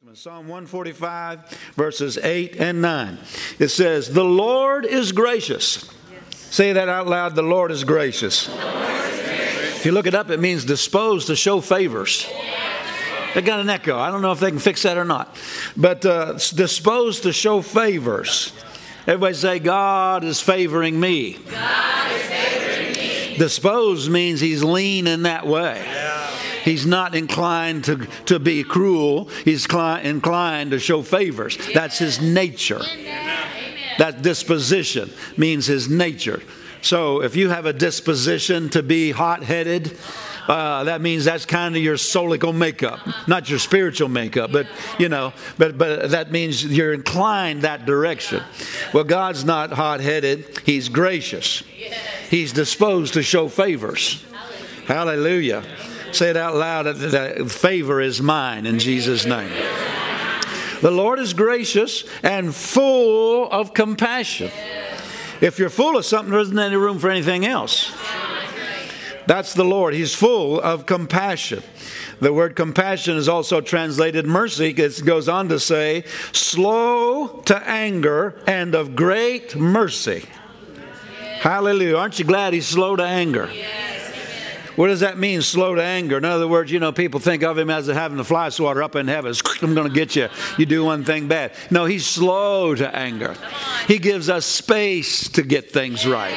Psalm 145, verses 8 and 9. It says, "The Lord is gracious." Say that out loud. The Lord is gracious. If you look it up, it means disposed to show favors. They got an echo. I don't know if they can fix that or not. But disposed to show favors. Everybody say, God is favoring me. God is favoring me. Disposed means he's lean in that way. He's not inclined to be cruel. He's inclined to show favors. That's his nature. That disposition means his nature. So if you have a disposition to be hot-headed, that means that's kind of your soulical makeup, not your spiritual makeup, but that means you're inclined that direction. Well, God's not hot-headed. He's gracious. He's disposed to show favors. Hallelujah. Say it out loud. That favor is mine in Jesus' name. The Lord is gracious and full of compassion. If you're full of something, there isn't any room for anything else. That's the Lord. He's full of compassion. The word compassion is also translated mercy. It goes on to say, slow to anger and of great mercy. Hallelujah. Aren't you glad he's slow to anger? What does that mean, slow to anger? In other words, people think of him as having the fly swatter up in heaven. I'm going to get you. You do one thing bad. No, he's slow to anger. He gives us space to get things right.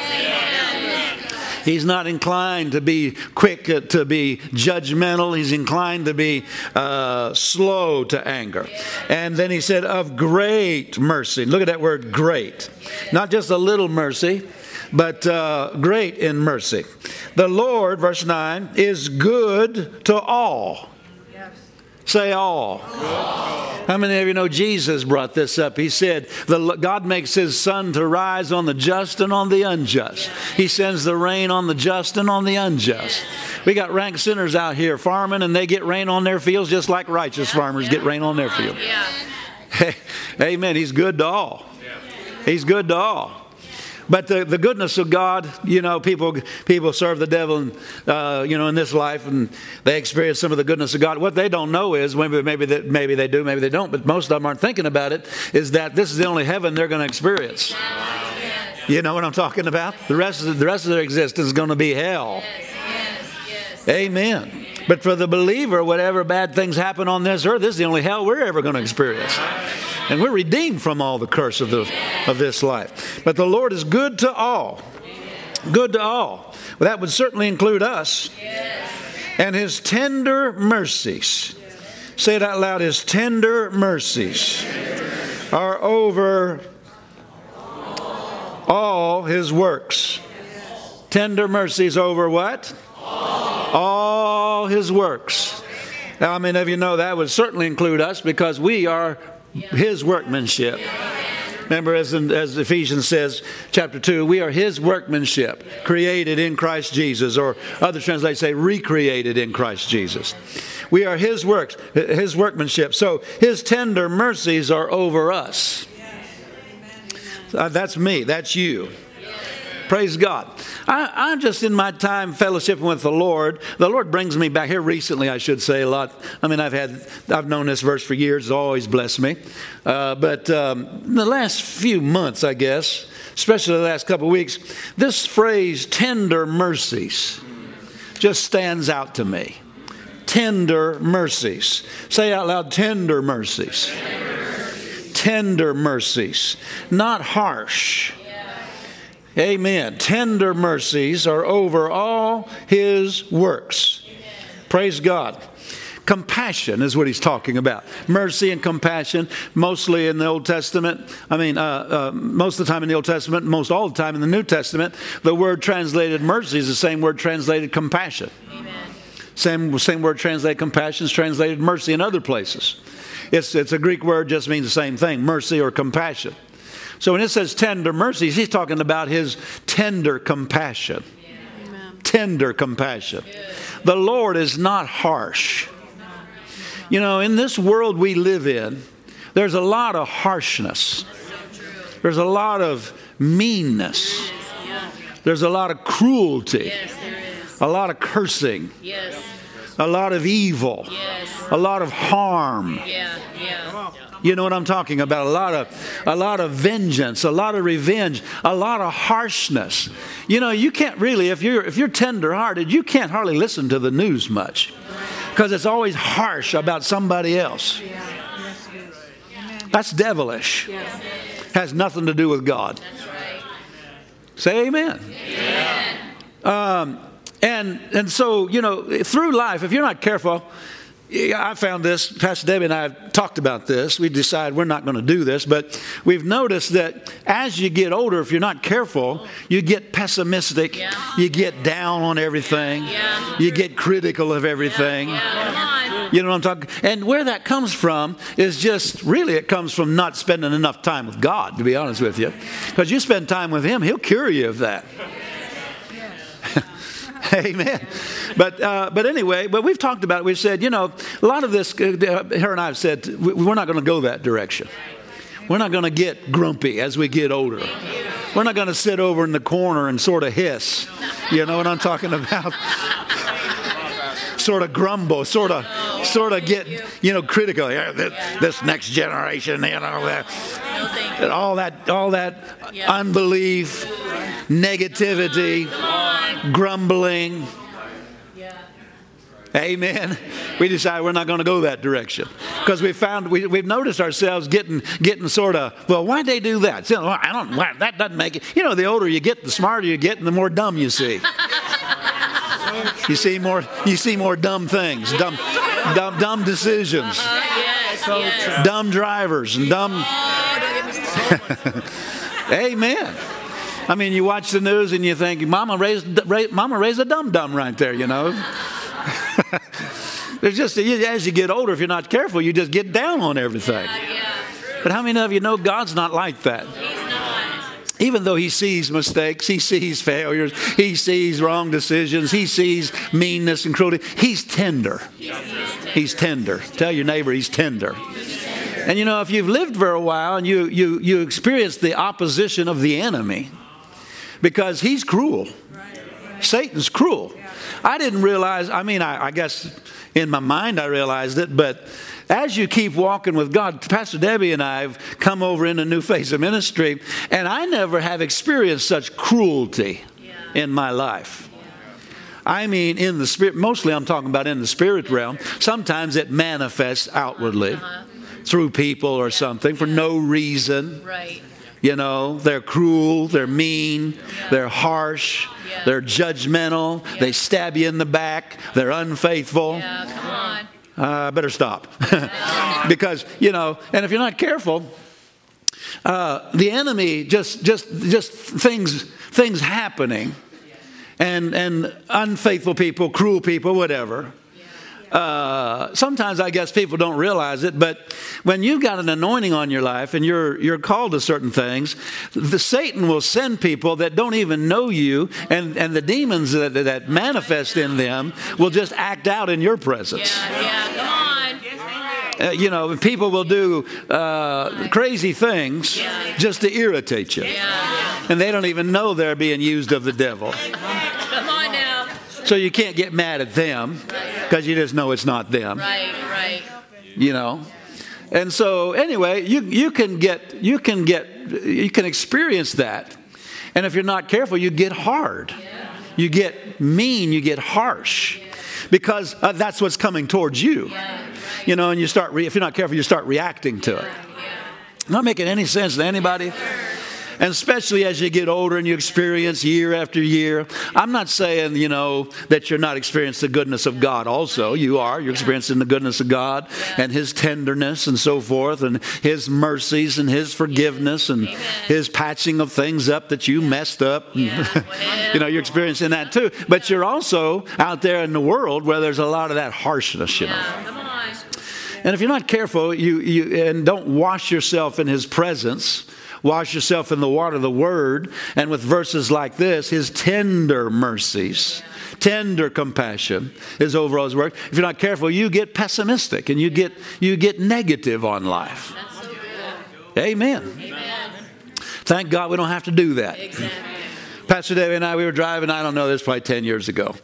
He's not inclined to be quick to be judgmental. He's inclined to be slow to anger. And then he said, of great mercy. Look at that word, great. Not just a little mercy, but great in mercy. The Lord, verse 9, is good to all. Yes. Say all. How many of you know Jesus brought this up? He said, God makes his sun to rise on the just and on the unjust. He sends the rain on the just and on the unjust. We got rank sinners out here farming, and they get rain on their fields just like righteous farmers get rain on their field. Hey, amen. He's good to all. He's good to all. But the goodness of God, people serve the devil, in this life, and they experience some of the goodness of God. What they don't know is, maybe they do, maybe they don't, but most of them aren't thinking about it, is that this is the only heaven they're going to experience. You know what I'm talking about? The rest of their existence is going to be hell. Amen. But for the believer, whatever bad things happen on this earth, this is the only hell we're ever going to experience. And we're redeemed from all the curse of this life. But the Lord is good to all. Good to all. Well, that would certainly include us. And his tender mercies. Say it out loud. His tender mercies are over all his works. Tender mercies over what? All his works. Now, I mean, if you know that would certainly include us, because we are his workmanship. Remember, as Ephesians says, chapter 2, we are his workmanship, created in Christ Jesus, or other translations say recreated in Christ Jesus. We are his works, his workmanship. So his tender mercies are over us. That's me. That's you. Praise God. I'm just in my time fellowshipping with the Lord. The Lord brings me back here recently, I should say, a lot. I mean, I've known this verse for years. It's always blessed me. But in the last few months, I guess, especially the last couple of weeks, this phrase, tender mercies, just stands out to me. Tender mercies. Say out loud, tender mercies. Tender mercies. Not harsh. Amen. Tender mercies are over all his works. Praise God. Compassion is what he's talking about. Mercy and compassion, mostly in the Old Testament. Most of the time in the Old Testament, most all the time in the New Testament, the word translated mercy is the same word translated compassion. Amen. Same word translated compassion is translated mercy in other places. It's a Greek word, just means the same thing, mercy or compassion. So when it says tender mercies, he's talking about his tender compassion. Yeah. Tender compassion. Good. The Lord is not harsh. In this world we live in, there's a lot of harshness. There's a lot of meanness. There's a lot of cruelty. A lot of cursing. a lot of evil, a lot of harm. You know what I'm talking about? A lot of vengeance, a lot of revenge, a lot of harshness. You know, you can't really, if you're tender-hearted, you can't hardly listen to the news much because it's always harsh about somebody else. That's devilish. Has nothing to do with God. Say amen. And so, you know, through life, if you're not careful, I found this, Pastor Debbie and I have talked about this. We decided we're not going to do this, but we've noticed that as you get older, if you're not careful, you get pessimistic, you get down on everything, you get critical of everything. You know what I'm talking? And where that comes from is just, really it comes from not spending enough time with God, to be honest with you. Because you spend time with Him, He'll cure you of that. Amen. But anyway, but we've talked about it. We've said, you know, a lot of this, her and I have said, we're not going to go that direction. We're not going to get grumpy as we get older. We're not going to sit over in the corner and sort of hiss. You know what I'm talking about? Sort of grumble, sort of get, you know, critical. This next generation, you know, all that unbelief, negativity, grumbling. Amen. We decided we're not going to go that direction because we've noticed ourselves getting sort of, well, why'd they do that? So, well, that doesn't make it. You know, the older you get, the smarter you get, and the more dumb you see. You see more dumb things, dumb decisions, dumb drivers, and dumb. Amen. I mean, you watch the news and you think, Mama raised a dum-dum right there, you know. There's just, as you get older, if you're not careful, you just get down on everything. But how many of you know God's not like that? Even though He sees mistakes, He sees failures, He sees wrong decisions, He sees meanness and cruelty, He's tender. He's tender. Tell your neighbor He's tender. And you know, if you've lived for a while and you experience the opposition of the enemy, because he's cruel. Satan's cruel. I didn't realize, I guess in my mind I realized it, but as you keep walking with God, Pastor Debbie and I have come over in a new phase of ministry, and I never have experienced such cruelty in my life. I mean, in the spirit, mostly I'm talking about in the spirit realm. Sometimes it manifests outwardly through people or something for no reason. Right. You know, they're cruel, they're mean, they're harsh, they're judgmental, they stab you in the back, they're unfaithful. Come on. Better stop. Because, you know, and if you're not careful, the enemy just things happening, and unfaithful people, cruel people, whatever. Sometimes I guess people don't realize it, but when you've got an anointing on your life and you're called to certain things, Satan will send people that don't even know you, and the demons that manifest in them will just act out in your presence. Come on. You know, people will do crazy things just to irritate you. And they don't even know they're being used of the devil. Come on now. So you can't get mad at them because you just know it's not them. Right. You know. And so anyway, you can experience that. And if you're not careful, you get hard. You get mean, you get harsh. Because that's what's coming towards you. You know, and you start, if you're not careful, you start reacting to it. Not making any sense to anybody. And especially as you get older and you experience year after year. I'm not saying, you know, that you're not experiencing the goodness of God also. You are. You're experiencing the goodness of God and His tenderness and so forth, and His mercies and His forgiveness and His patching of things up that you messed up. You know, you're experiencing that too. But you're also out there in the world where there's a lot of that harshness, you know. And if you're not careful, you and don't wash yourself in His presence, wash yourself in the water of the Word, and with verses like this, His tender mercies, tender compassion is over all His work. If you're not careful, you get pessimistic and you get negative on life. That's so good. Amen. Thank God we don't have to do that. Exactly. Pastor David and I, we were driving, I don't know, this was probably 10 years ago.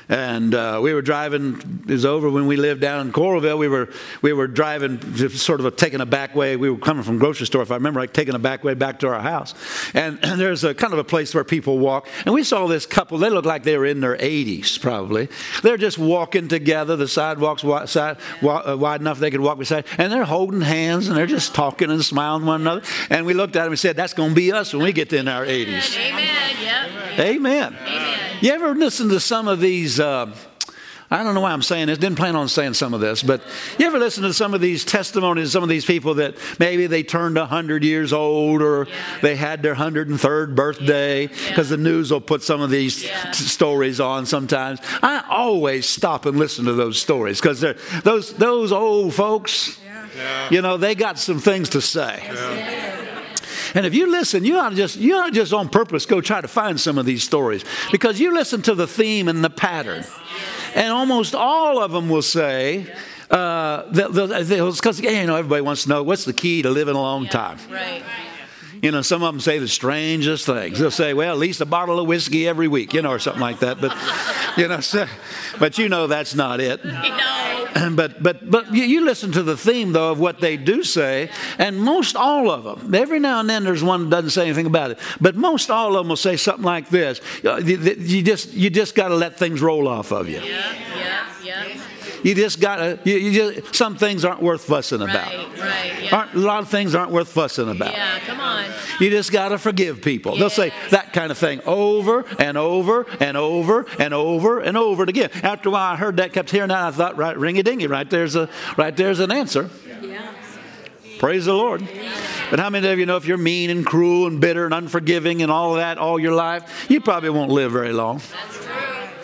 And we were driving, it was over when we lived down in Coralville. We were driving sort of taking a back way. We were coming from the grocery store, if I remember, like taking a back way back to our house. And there's a kind of a place where people walk. And we saw this couple. They looked like they were in their 80s, probably. They're just walking together. The sidewalk's wide enough they could walk beside. And they're holding hands, and they're just talking and smiling at one another. And we looked at them and said, that's going to be us when we get in our 80s. Amen. Yep. Amen. Amen. You ever listen to some of these, I don't know why I'm saying this, didn't plan on saying some of this, but you ever listen to some of these testimonies, some of these people that maybe they turned 100 years old or they had their 103rd birthday, because the news will put some of these stories on sometimes. I always stop and listen to those stories because those old folks, you know, they got some things to say. And if you listen, you ought to just on purpose go try to find some of these stories, because you listen to the theme and the pattern. And almost all of them will say, because everybody wants to know what's the key to living a long time. Right. You know, some of them say the strangest things. They'll say, well, at least a bottle of whiskey every week, you know, or something like that. But, you know, but you know that's not it. But you listen to the theme, though, of what they do say, and most all of them, every now and then there's one that doesn't say anything about it, but most all of them will say something like this. You just got to let things roll off of you. Yeah. You just got to, some things aren't worth fussing about. Right. Yeah. A lot of things aren't worth fussing about. Yeah, come on. You just got to forgive people. They'll say that kind of thing over and over and over and over and over again. After a while, I heard that, kept hearing that, I thought, right, ring-a-dingy, right there's an answer. Yeah. Praise the Lord. But how many of you know if you're mean and cruel and bitter and unforgiving and all of that all your life, you probably won't live very long. That's true.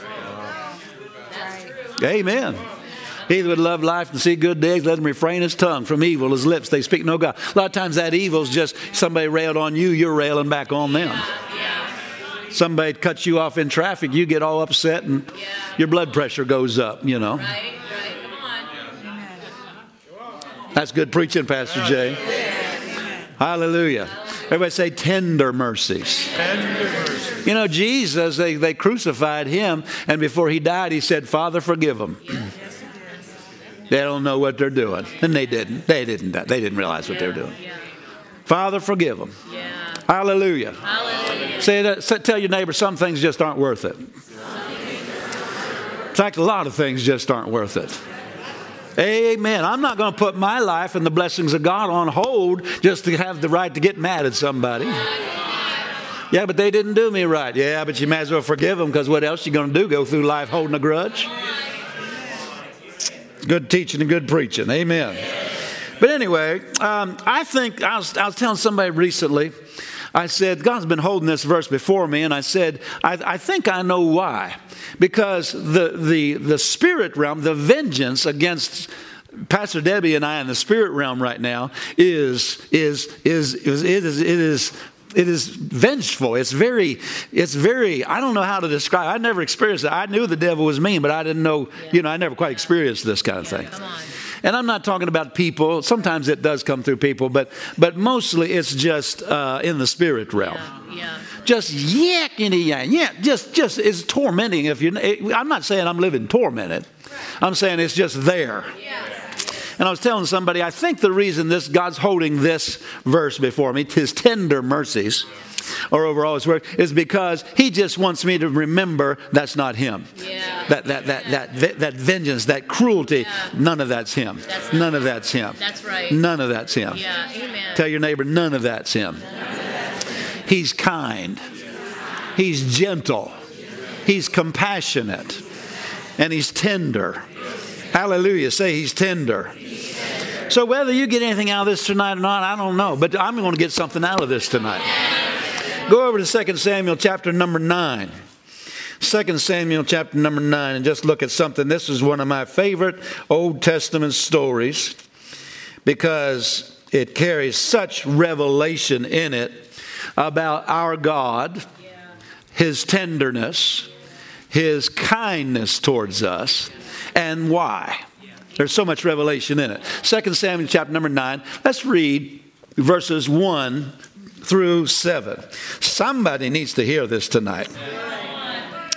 Amen. He that would love life and see good days, let him refrain his tongue from evil. His lips, they speak no God. A lot of times that evil is just somebody railed on you, you're railing back on them. Somebody cuts you off in traffic, you get all upset and your blood pressure goes up, you know. Right. Come on. That's good preaching, Pastor Jay. Hallelujah. Everybody say tender mercies. Tender mercies. You know, Jesus, they crucified him, and before he died, he said, Father, forgive them. They don't know what they're doing. And they didn't. They didn't realize what they were doing. Father, forgive them. Hallelujah. Say that. Tell your neighbor, some things just aren't worth it. In fact, a lot of things just aren't worth it. Amen. I'm not going to put my life and the blessings of God on hold just to have the right to get mad at somebody. Yeah, but they didn't do me right. Yeah, but you might as well forgive them, because what else are you going to do? Go through life holding a grudge? Good teaching and good preaching. Amen. But anyway, I think I was telling somebody recently, I said, God's been holding this verse before me, and I said, I think I know why. Because the spirit realm, the vengeance against Pastor Debbie and I in the spirit realm right now is vengeful. It's very, I don't know how to describe it. I never experienced it. I knew the devil was mean, but I didn't know, I never quite experienced this kind of thing. Come on. And I'm not talking about people. Sometimes it does come through people, but mostly it's just in the spirit realm. Just just it's tormenting. I'm not saying I'm living tormented. I'm saying it's just there. And I was telling somebody, I think the reason God's holding this verse before me, his tender mercies, or overall his work, is because he just wants me to remember that's not him. That vengeance, that cruelty, none of that's him. None of that's him. That's right. None of that's him. Yeah, amen. Tell your neighbor, none of that's him. He's kind. He's gentle. He's compassionate. And he's tender. Hallelujah. Say he's tender. So whether you get anything out of this tonight or not, I don't know. But I'm going to get something out of this tonight. Go over to 2 Samuel chapter number 9. 2 Samuel chapter number 9, and just look at something. This is one of my favorite Old Testament stories because it carries such revelation in it about our God, his tenderness, his kindness towards us, and why. There's so much revelation in it. 2 Samuel chapter number 9. Let's read verses 1 through 7. Somebody needs to hear this tonight.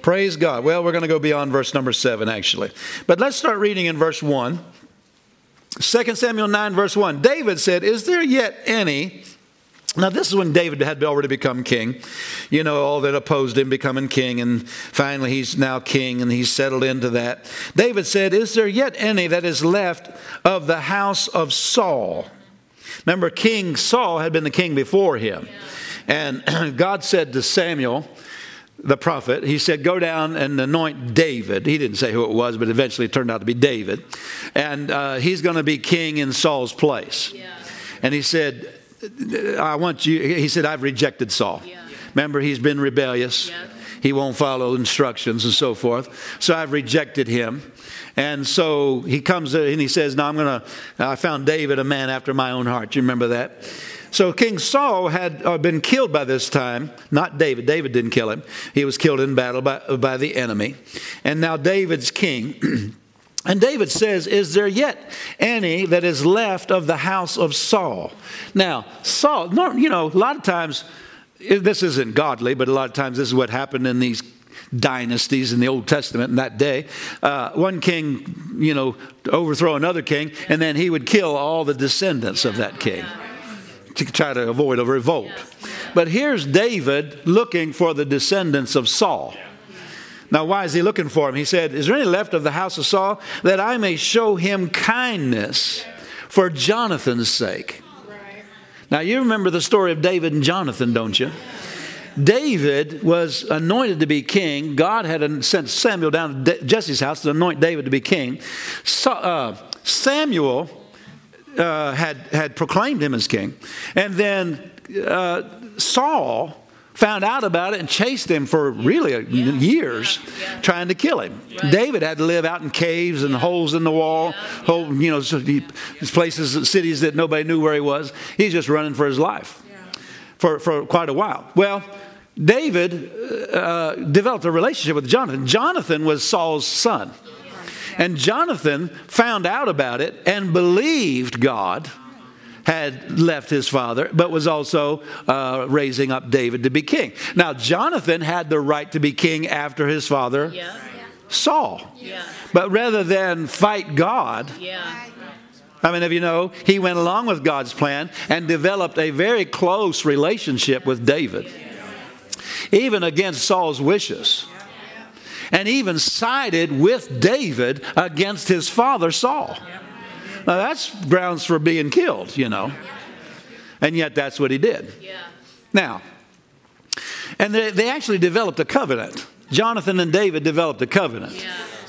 Praise God. Well, we're going to go beyond verse number 7, actually. But let's start reading in verse 1. 2 Samuel 9, verse 1. David said, is there yet any... Now, this is when David had already become king. You know, all that opposed him becoming king. And finally, he's now king, and he's settled into that. David said, is there yet any that is left of the house of Saul? Remember, King Saul had been the king before him. And God said to Samuel, the prophet, he said, go down and anoint David. He didn't say who it was, but eventually it turned out to be David. And he's going to be king in Saul's place. And he said, he said, I've rejected Saul. Remember, he's been rebellious. He won't follow instructions and so forth. So I've rejected him. And so he comes and he says, no, I found David a man after my own heart. You remember that? So King Saul had been killed by this time. Not David. David didn't kill him. He was killed in battle by the enemy. And now David's king. And David says, is there yet any that is left of the house of Saul? Now, Saul, you know, a lot of times, this isn't godly, but a lot of times this is what happened in these dynasties in the Old Testament in that day. One king, you know, overthrow another king, and then he would kill all the descendants of that king to try to avoid a revolt. But here's David looking for the descendants of Saul. Now, why is he looking for him? He said, is there any left of the house of Saul that I may show him kindness for Jonathan's sake? Now, you remember the story of David and Jonathan, don't you? David was anointed to be king. God had sent Samuel down to Jesse's house to anoint David to be king. Samuel had proclaimed him as king. And then Saul found out about it and chased him for really years, trying to kill him. David had to live out in caves and holes in the wall, places, cities that nobody knew where he was. He's just running for his life for quite a while. Well, David developed a relationship with Jonathan. Jonathan was Saul's son. And Jonathan found out about it and believed God had left his father, but was also raising up David to be king. Now, Jonathan had the right to be king after his father, Saul. But rather than fight God, how many of you know, he went along with God's plan and developed a very close relationship with David, even against Saul's wishes. And even sided with David against his father, Saul. Now, that's grounds for being killed, you know. And yet that's what he did. Now, and they actually developed a covenant. Jonathan and David developed a covenant.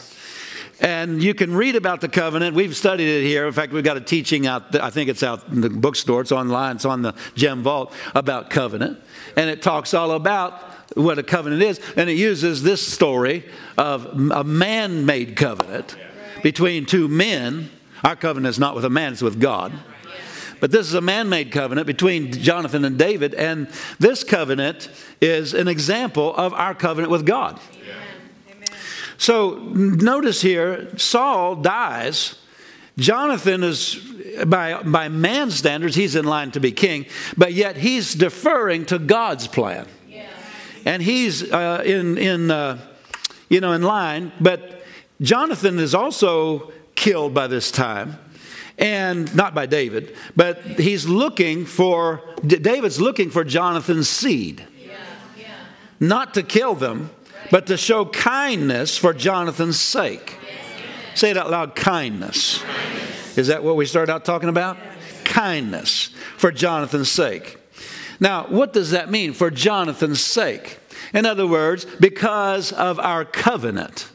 And you can read about the covenant. We've studied it here. In fact, we've got a teaching out, I think it's out in the bookstore. It's online. It's on the Gem Vault about covenant. And it talks all about what a covenant is. And it uses this story of a man-made covenant between two men. Our covenant is not with a man, it's with God. But this is a man-made covenant between Jonathan and David. And this covenant is an example of our covenant with God. Amen. So notice here, Saul dies. Jonathan is, by man's standards, he's in line to be king. But yet he's deferring to God's plan. And he's in line. But Jonathan is also killed by this time, and not by David, but David's looking for Jonathan's seed. Not to kill them, but to show kindness for Jonathan's sake. Say it out loud, kindness. Is that what we started out talking about? Kindness for Jonathan's sake. Now, what does that mean, for Jonathan's sake? In other words, because of our covenant.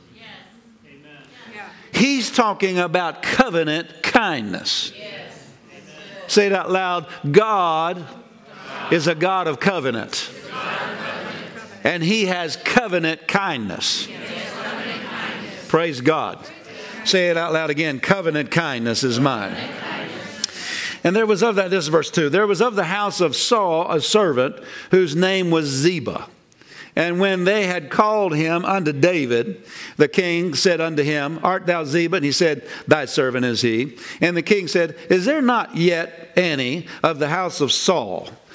He's talking about covenant kindness. Say it out loud. God is a God of covenant. And he has covenant kindness. Praise God. Say it out loud again. Covenant kindness is mine. And there was of that, this is verse 2. There was of the house of Saul a servant whose name was Ziba. And when they had called him unto David, the king said unto him, Art thou Ziba? And he said, Thy servant is he. And the king said, Is there not yet any of the house of Saul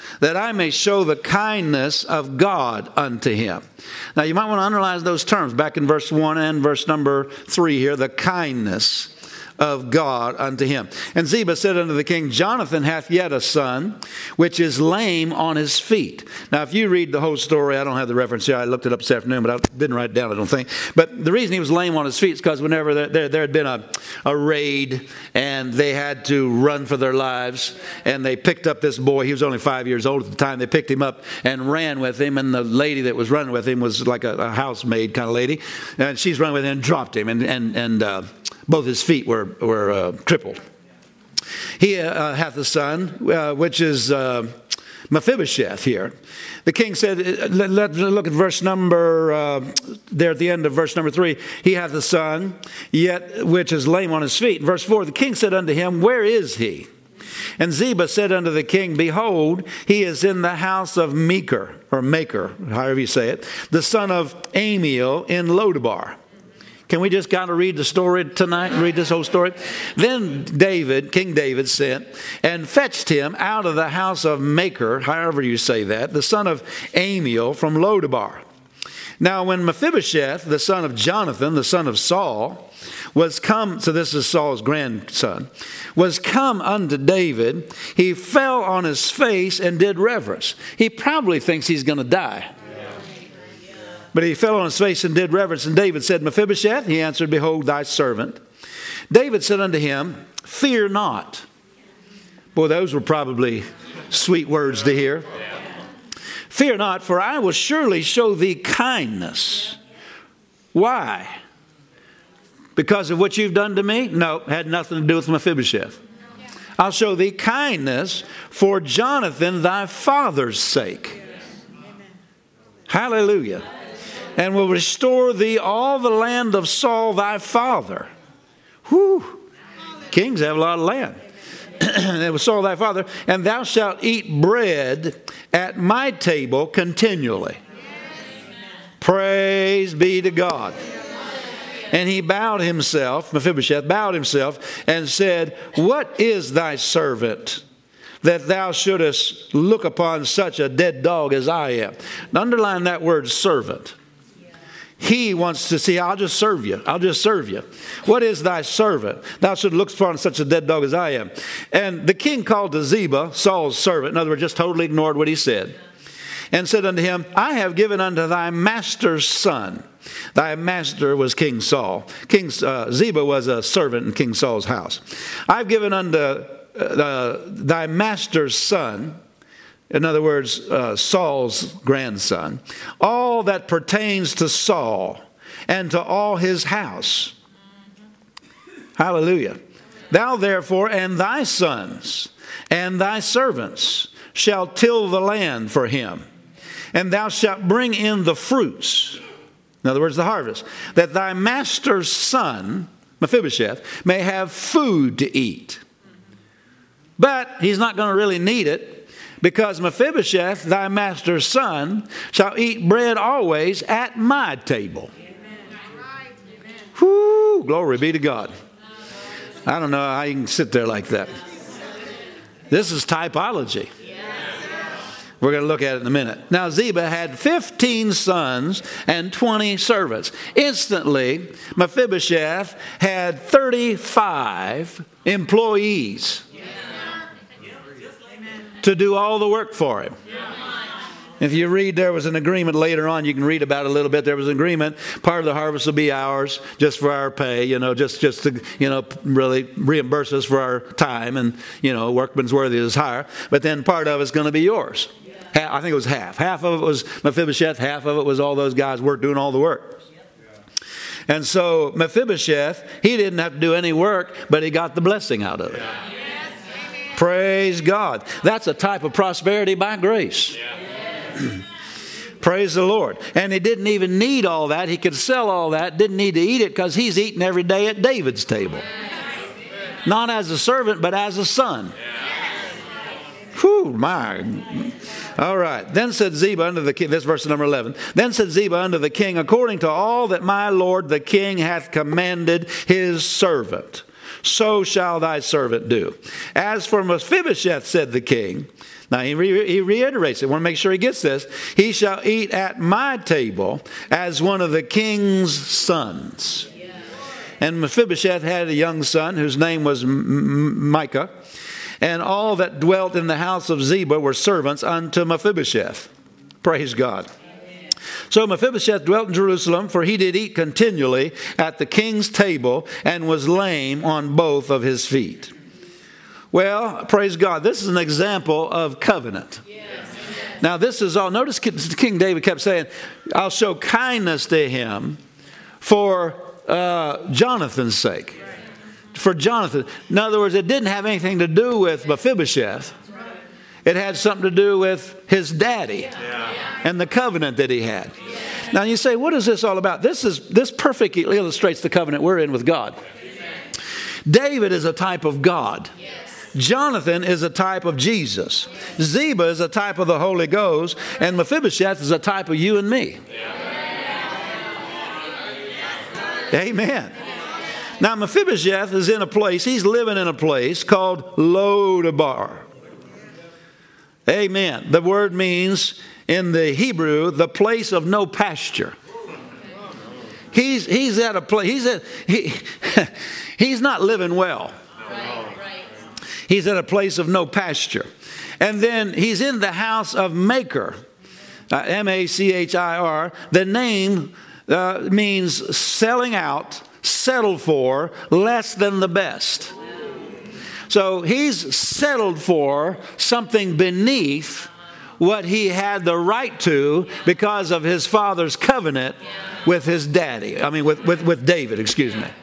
that I may show the kindness of God unto him. Now you might want to underline those terms back in verse 1 and verse number 3 here, the kindness of God unto him. And Ziba said unto the king, Jonathan hath yet a son, which is lame on his feet. Now, if you read the whole story, I don't have the reference here. I looked it up this afternoon, but I didn't write it down, I don't think. But the reason he was lame on his feet is because whenever there had been a raid and they had to run for their lives, and they picked up this boy. He was only 5 years old at the time. They picked him up and ran with him, and the lady that was running with him was like a housemaid kind of lady, and she's running with him and dropped him, and both his feet were crippled. He hath a son, which is Mephibosheth here. The king said, let's look at verse number, there at the end of verse number 3. He hath a son, yet which is lame on his feet. Verse 4, the king said unto him, where is he? And Ziba said unto the king, behold, he is in the house of Maker, however you say it, the son of Amiel in Lodabar. Can we just kind of read the story tonight, read this whole story? Then King David sent and fetched him out of the house of Maker, however you say that, the son of Amiel from Lodabar. Now when Mephibosheth, the son of Jonathan, the son of Saul, was come, so this is Saul's grandson, was come unto David, he fell on his face and did reverence. He probably thinks he's going to die. But he fell on his face and did reverence. And David said, Mephibosheth? He answered, behold, thy servant. David said unto him, fear not. Boy, those were probably sweet words to hear. Fear not, for I will surely show thee kindness. Why? Because of what you've done to me? No, it had nothing to do with Mephibosheth. I'll show thee kindness for Jonathan thy father's sake. Hallelujah. And will restore thee all the land of Saul thy father. Whew. Kings have a lot of land. It was Saul thy father. And thou shalt eat bread at my table continually. Praise be to God. And he bowed himself, Mephibosheth bowed himself and said, what is thy servant, that thou shouldest look upon such a dead dog as I am? Now, underline that word servant. He wants to see, I'll just serve you. I'll just serve you. What is thy servant? Thou should look upon such a dead dog as I am. And the king called to Ziba, Saul's servant, in other words, just totally ignored what he said, and said unto him, I have given unto thy master's son. Thy master was King Saul. Ziba was a servant in King Saul's house. I've given unto thy master's son, in other words, Saul's grandson, all that pertains to Saul and to all his house. Hallelujah. Thou therefore and thy sons and thy servants shall till the land for him, and thou shalt bring in the fruits, in other words, the harvest, that thy master's son, Mephibosheth, may have food to eat. But he's not going to really need it, because Mephibosheth, thy master's son, shall eat bread always at my table. Whoo, glory be to God. I don't know how you can sit there like that. This is typology. We're going to look at it in a minute. Now, Ziba had 15 sons and 20 servants. Instantly, Mephibosheth had 35 employees to do all the work for him. If you read, there was an agreement later on, you can read about it a little bit. There was an agreement. Part of the harvest will be ours, just for our pay, just to, really reimburse us for our time. And, workman's worthy is hire. But then part of it's going to be yours. I think it was half. Half of it was Mephibosheth. Half of it was all those guys doing all the work. And so Mephibosheth, he didn't have to do any work, but he got the blessing out of it. Praise God. That's a type of prosperity by grace. Praise the Lord. And he didn't even need all that. He could sell all that. Didn't need to eat it because he's eating every day at David's table. Not as a servant, but as a son. Whew, my. All right. Then said Ziba unto the king, this verse number 11. Then said Ziba unto the king, according to all that my lord the king hath commanded his servant, so shall thy servant do. As for Mephibosheth, said the king, now he reiterates it. I want to make sure he gets this. He shall eat at my table as one of the king's sons. And Mephibosheth had a young son whose name was Micah. And all that dwelt in the house of Ziba were servants unto Mephibosheth. Praise God. So Mephibosheth dwelt in Jerusalem, for he did eat continually at the king's table and was lame on both of his feet. Well, praise God. This is an example of covenant. Now this is all. Notice King David kept saying, I'll show kindness to him for Jonathan's sake. For Jonathan. In other words, it didn't have anything to do with Mephibosheth. It had something to do with his daddy and the covenant that he had. Now you say, what is this all about? This perfectly illustrates the covenant we're in with God. David is a type of God. Jonathan is a type of Jesus. Ziba is a type of the Holy Ghost. And Mephibosheth is a type of you and me. Amen. Now Mephibosheth is in a place, he's living in a place called Lodabar. Amen. The word means in the Hebrew, the place of no pasture. He's at a place, he's not living well. He's at a place of no pasture. And then he's in the house of Machir, M-A-C-H-I-R. The name means selling out, settled for, less than the best. So he's settled for something beneath what he had the right to because of his father's covenant with his daddy. I mean, with David, excuse me.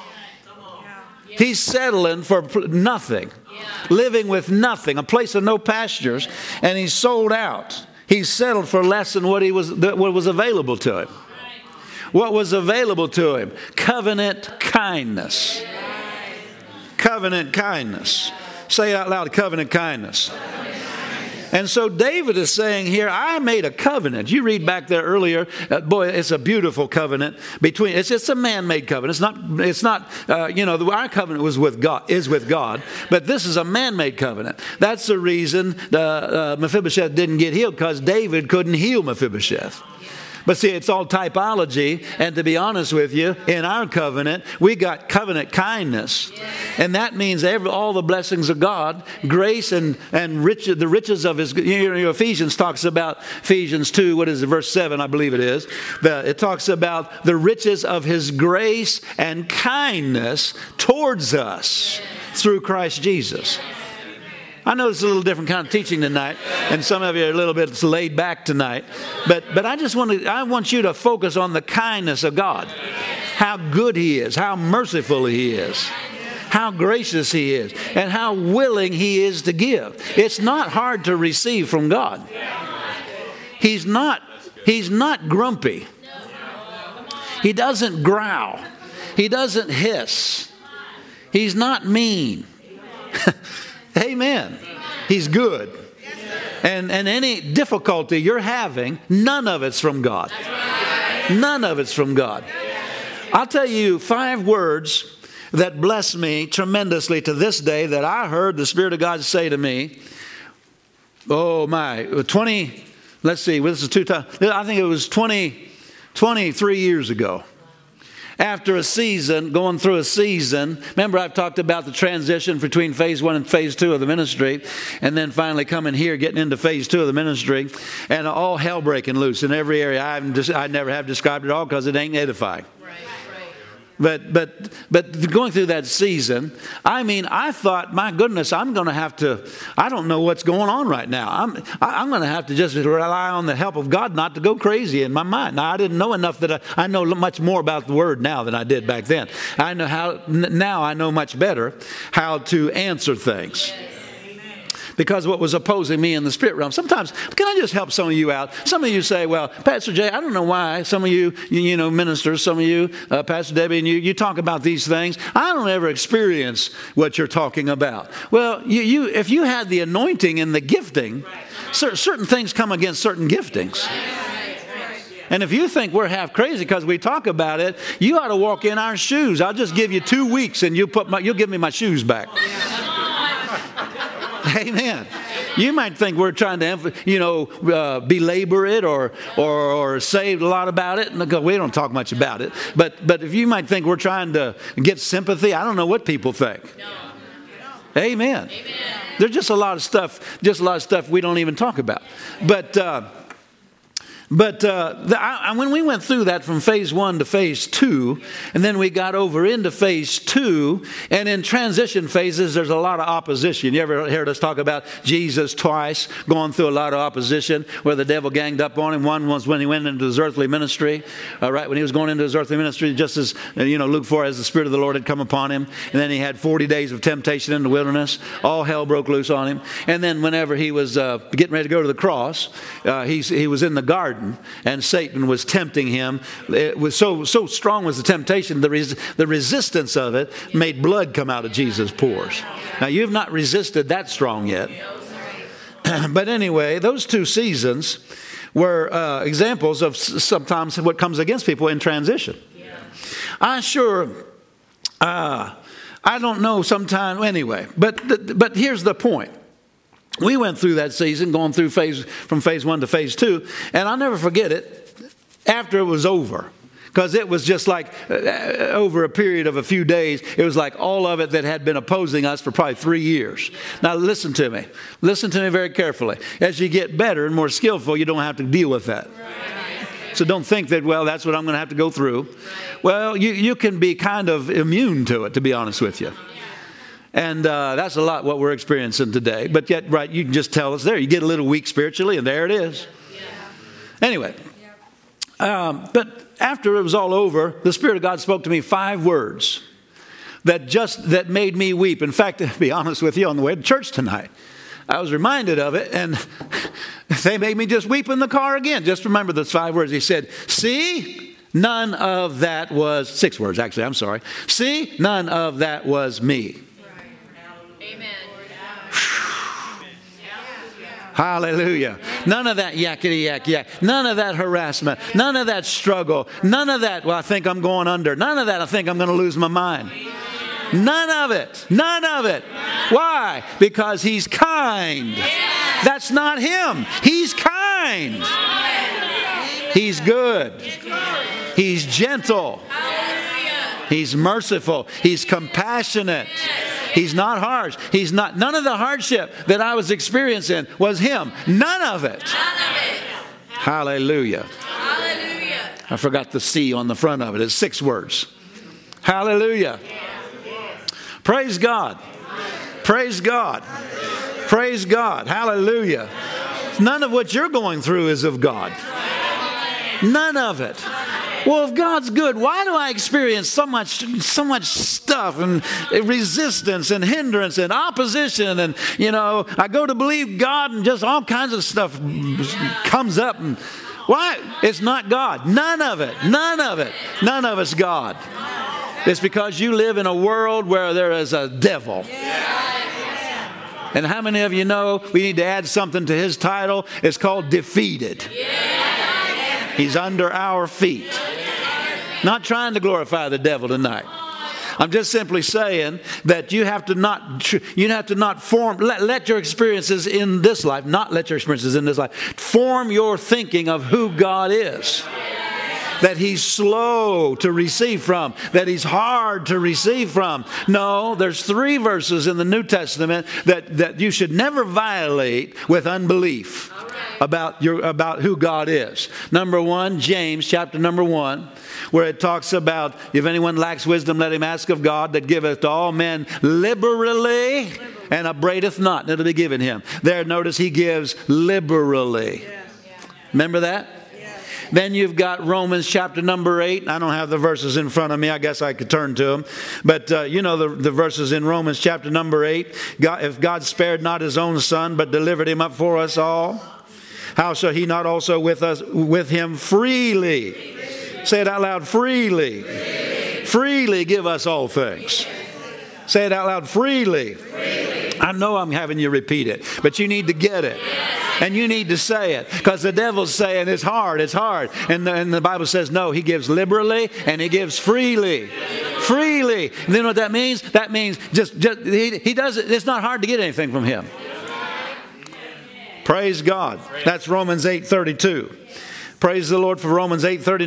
He's settling for nothing, living with nothing, a place of no pastures, and he's sold out. He's settled for less than what was available to him. What was available to him? Covenant kindness. Covenant kindness. Say out loud, covenant kindness. And so David is saying here, I made a covenant. You read back there earlier, boy, it's a beautiful covenant between. It's a man-made covenant. It's not. Our covenant was with God, is with God, but this is a man-made covenant. That's the reason Mephibosheth didn't get healed, because David couldn't heal Mephibosheth. But see, it's all typology. And to be honest with you, in our covenant, we got covenant kindness. And that means all the blessings of God, grace and the riches of his. Ephesians talks about, Ephesians 2, what is it, verse 7, I believe it is. It talks about the riches of his grace and kindness towards us through Christ Jesus. I know it's a little different kind of teaching tonight, and some of you are a little bit laid back tonight. But I want you to focus on the kindness of God. How good he is, how merciful he is, how gracious he is, and how willing he is to give. It's not hard to receive from God. He's not grumpy. He doesn't growl. He doesn't hiss. He's not mean. Amen. He's good. And any difficulty you're having, none of it's from God. None of it's from God. I'll tell you 5 words that bless me tremendously to this day that I heard the Spirit of God say to me. Oh my, 20, let's see, this is 2 times. I think it was 23 years ago. After a season, going through a season, remember I've talked about the transition between phase 1 and phase 2 of the ministry, and then finally coming here, getting into phase 2 of the ministry, and all hell breaking loose in every area. I never have described it all because it ain't edifying. But going through that season, I thought, my goodness, I don't know what's going on right now. I'm going to have to just rely on the help of God not to go crazy in my mind. Now, I didn't know enough that I know much more about the Word now than I did back then. Now I know much better how to answer things. Because what was opposing me in the spirit realm. Sometimes, can I just help some of you out? Some of you say, well, Pastor Jay, I don't know why. Some of you ministers, some of you, Pastor Debbie, and you talk about these things. I don't ever experience what you're talking about. Well, if you had the anointing and the gifting, certain things come against certain giftings. And if you think we're half crazy because we talk about it, you ought to walk in our shoes. I'll just give you 2 weeks and you'll give me my shoes back. Amen. You might think we're trying to, belabor it or say a lot about it. We don't talk much about it. But if you might think we're trying to get sympathy, I don't know what people think. No. Amen. There's just a lot of stuff we don't even talk about. But when we went through that from phase 1 to phase 2, and then we got over into phase 2, and in transition phases, there's a lot of opposition. You ever heard us talk about Jesus twice going through a lot of opposition where the devil ganged up on him? One was when he went into his earthly ministry, right? When he was going into his earthly ministry, just as, Luke 4, as the Spirit of the Lord had come upon him. And then he had 40 days of temptation in the wilderness. All hell broke loose on him. And then whenever he was getting ready to go to the cross, he was in the garden. And Satan was tempting him. It was so strong was the temptation, the resistance of it made blood come out of Jesus' pores. Now, you've not resisted that strong yet. But anyway, those 2 seasons were examples of sometimes what comes against people in transition. I don't know sometime anyway. But here's the point. We went through that season, going through from phase 1 to phase 2, and I'll never forget it after it was over. Because it was just like over a period of a few days, it was like all of it that had been opposing us for probably 3 years. Now listen to me. Listen to me very carefully. As you get better and more skillful, you don't have to deal with that. So don't think that, that's what I'm going to have to go through. Well, you can be kind of immune to it, to be honest with you. And that's a lot what we're experiencing today. But yet, right, you can just tell us there. You get a little weak spiritually, and there it is. Anyway, but after it was all over, the Spirit of God spoke to me 5 words that made me weep. In fact, to be honest with you, on the way to church tonight, I was reminded of it, and they made me just weep in the car again. Just remember those 5 words. He said, see, none of that was, 6 words actually, I'm sorry. See, none of that was me. Amen. Hallelujah. None of that yakety yak. None of that harassment. None of that struggle. None of that, I think I'm going under. None of that, I think I'm going to lose my mind. None of it. None of it. Why? Because he's kind. That's not him. He's kind. He's good. He's gentle. He's merciful. He's compassionate. He's not harsh. None of the hardship that I was experiencing was him. None of it. Hallelujah. Hallelujah. I forgot the C on the front of it. It's 6 words. Hallelujah. Praise God. Praise God. Praise God. Hallelujah. None of what you're going through is of God. None of it. Well, if God's good, why do I experience so much stuff and resistance and hindrance and opposition? And, I go to believe God and just all kinds of stuff comes up. And why? It's not God. None of it. None of it. None of it's God. It's because you live in a world where there is a devil. And how many of you know we need to add something to his title? It's called defeated. He's under our feet. Not trying to glorify the devil tonight. I'm just simply saying that you have to not form, let your experiences in this life, not let your experiences in this life, form your thinking of who God is. That he's slow to receive from, that he's hard to receive from. No, there's 3 verses in the New Testament that you should never violate with unbelief about who God is. Number 1, James chapter number 1, where it talks about, if anyone lacks wisdom, let him ask of God, that giveth to all men liberally and upbraideth not, and it'll be given him. There, notice he gives liberally. Remember that? Then you've got Romans chapter number 8. I don't have the verses in front of me. I guess I could turn to them. But the verses in Romans chapter number 8. If God spared not his own son, but delivered him up for us all, how shall he not also with him freely? Say it out loud, freely. Freely give us all things. Say it out loud, freely. I know I'm having you repeat it, but you need to get it. And you need to say it, because the devil's saying it's hard, it's hard. And the Bible says, no, he gives liberally and he gives freely. Freely. And you know what that means? That means just he does it. It's not hard to get anything from him. Praise God. That's Romans 8:32. Praise the Lord for Romans 8:38,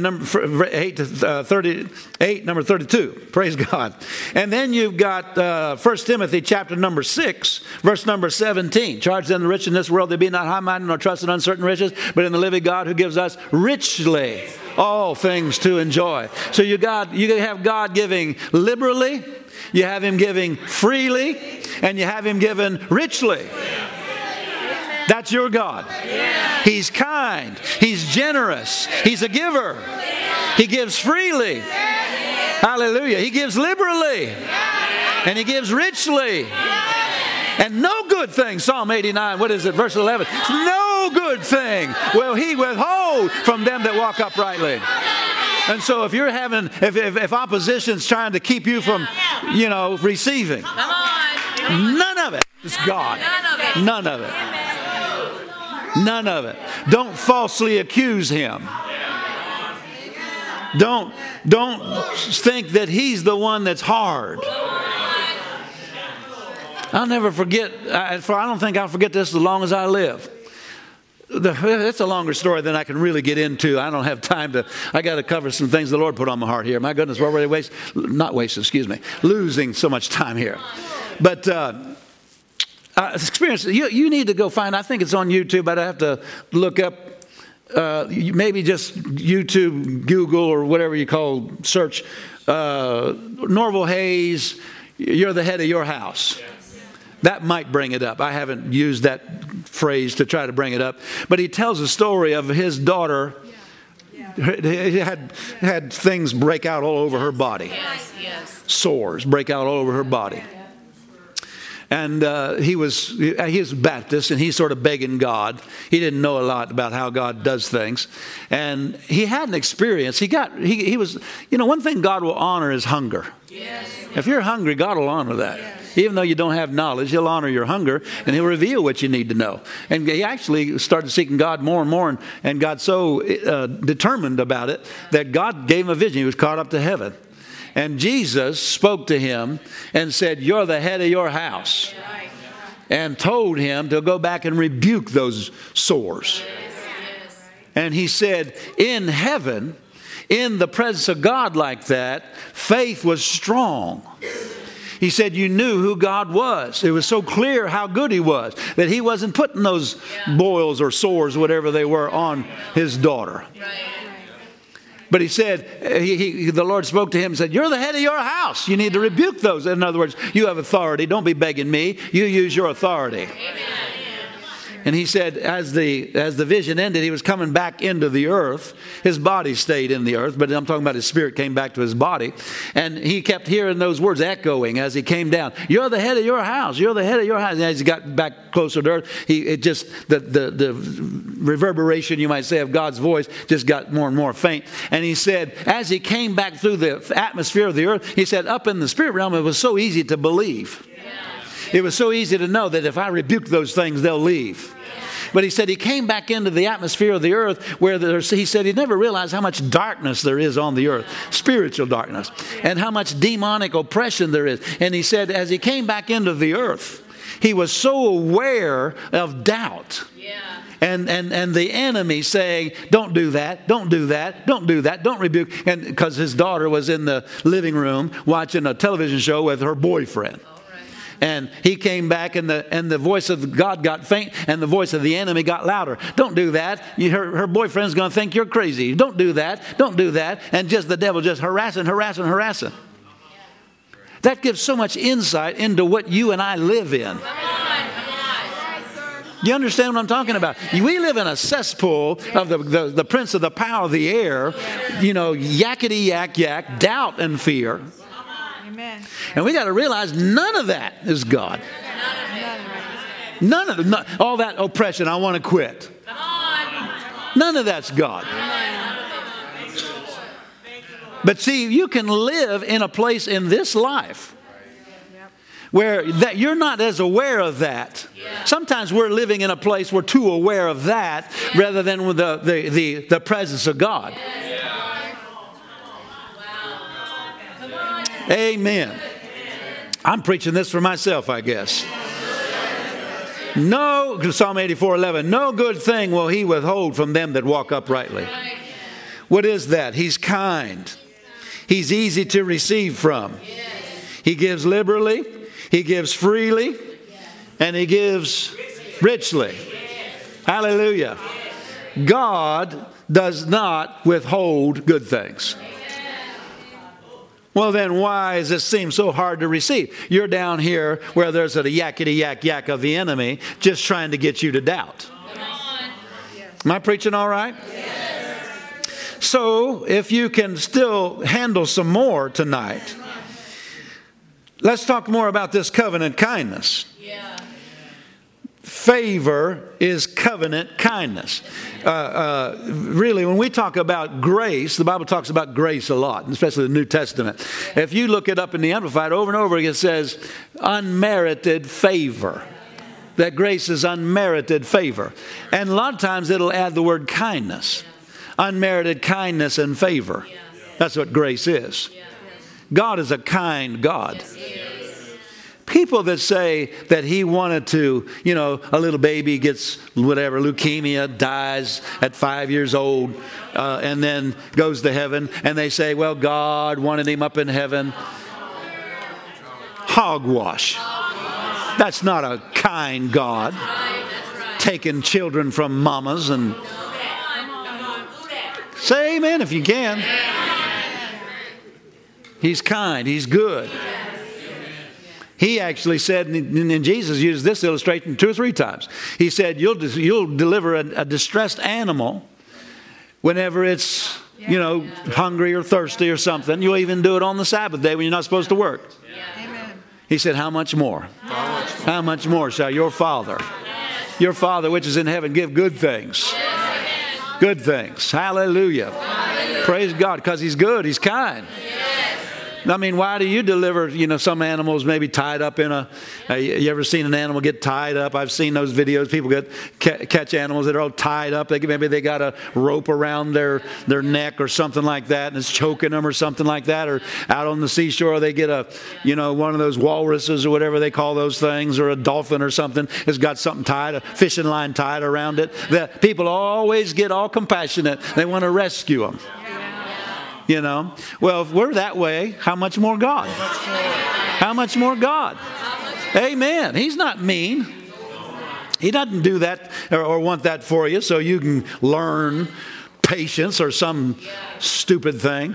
number 32. Praise God. And then you've got 1 Timothy chapter number 6, verse number 17. Charge them the rich in this world, they be not high-minded nor trust in uncertain riches, but in the living God who gives us richly all things to enjoy. So you have God giving liberally, you have him giving freely, and you have him giving richly. That's your God. He's kind. He's generous. He's a giver. He gives freely. Hallelujah. He gives liberally. And he gives richly. And no good thing, Psalm 89, what is it, verse 11? No good thing will he withhold from them that walk uprightly. And so if you're having, if opposition's trying to keep you from, receiving, none of it is God. None of it. None of it. Don't falsely accuse him. Don't think that he's the one that's hard. I'll never forget, I don't think I'll forget this as long as I live. It's a longer story than I can really get into. I don't have time I got to cover some things the Lord put on my heart here. My goodness, we're already losing so much time here. But, experience, you need to go find, I think it's on YouTube, but I have to look up, maybe just YouTube, Google, or whatever you call search, Norval Hayes, you're the head of your house. That might bring it up. I haven't used that phrase to try to bring it up. But he tells a story of his daughter. He had things break out all over her body. Sores break out all over her body. And he was Baptist, and he's sort of begging God. He didn't know a lot about how God does things, and he had an experience. He was, one thing God will honor is hunger. Yes. If you're hungry, God will honor that. Yes. Even though you don't have knowledge, he'll honor your hunger, and he'll reveal what you need to know. And he actually started seeking God more and more, and got so determined about it that God gave him a vision. He was caught up to heaven. And Jesus spoke to him and said, you're the head of your house. And told him to go back and rebuke those sores. And he said, in heaven, in the presence of God like that, faith was strong. He said you knew who God was. It was so clear how good he was that he wasn't putting those boils or sores, whatever they were, on his daughter. But he said, the Lord spoke to him and said, you're the head of your house. You need to rebuke those. In other words, you have authority. Don't be begging me. You use your authority. Amen. And he said, as the vision ended, he was coming back into the earth. His body stayed in the earth, but I'm talking about his spirit came back to his body. And he kept hearing those words echoing as he came down. You're the head of your house. You're the head of your house. And as he got back closer to earth, the reverberation, you might say, of God's voice just got more and more faint. And he said, as he came back through the atmosphere of the earth, he said, up in the spirit realm, it was so easy to believe. It was so easy to know that if I rebuke those things, they'll leave. But he said he came back into the atmosphere of the earth where he said he never realized how much darkness there is on the earth, spiritual darkness, and how much demonic oppression there is. And he said as he came back into the earth, he was so aware of doubt. And the enemy saying, don't do that, don't do that, don't do that, don't rebuke. And because his daughter was in the living room watching a television show with her boyfriend. And he came back and the voice of God got faint and the voice of the enemy got louder. Don't do that. Her boyfriend's going to think you're crazy. Don't do that. Don't do that. And just the devil just harassing. That gives so much insight into what you and I live in. You understand what I'm talking about? We live in a cesspool of the prince of the power of the air, yakety yak, doubt and fear. Amen. And we got to realize none of that is God. None of it. All that oppression, I want to quit. None of that's God. But see, you can live in a place in this life where that you're not as aware of that. Sometimes we're living in a place we're too aware of that rather than with the presence of God. Amen. I'm preaching this for myself, I guess. No, Psalm 84:11, no good thing will he withhold from them that walk uprightly. What is that? He's kind. He's easy to receive from. He gives liberally, he gives freely, and he gives richly. Hallelujah. God does not withhold good things. Well, then why does this seem so hard to receive? You're down here where there's a yakety yak yak of the enemy just trying to get you to doubt. Am I preaching all right? Yes. So if you can still handle some more tonight, let's talk more about this covenant kindness. Yeah. Favor is covenant kindness. Really, when we talk about grace, the Bible talks about grace a lot, especially the New Testament. If you look it up in the Amplified over and over again, it says unmerited favor. That grace is unmerited favor. And a lot of times it'll add the word kindness. Unmerited kindness and favor. That's what grace is. God is a kind God. People that say that he wanted to, a little baby gets whatever, leukemia, dies at 5 years old, and then goes to heaven, and they say, well, God wanted him up in heaven. Hogwash. That's not a kind God. Taking children from mamas and... Say amen if you can. He's kind. He's good. He actually said, and Jesus used this illustration 2 or 3 times. He said, you'll deliver a distressed animal whenever it's, hungry or thirsty or something. You'll even do it on the Sabbath day when you're not supposed to work. Amen. He said, how much more? How much more shall your Father which is in heaven give good things? Good things. Hallelujah. Praise God, because he's good. He's kind. I mean, why do you deliver, some animals maybe tied up in you ever seen an animal get tied up? I've seen those videos. People catch animals that are all tied up. Maybe they got a rope around their neck or something like that, and it's choking them or something like that. Or out on the seashore, they get one of those walruses or whatever they call those things, or a dolphin or something has got something tied, a fishing line tied around it. The people always get all compassionate. They want to rescue them. Well, if we're that way, how much more God? How much more God? Amen. He's not mean. He doesn't do that or want that for you so you can learn patience or some stupid thing.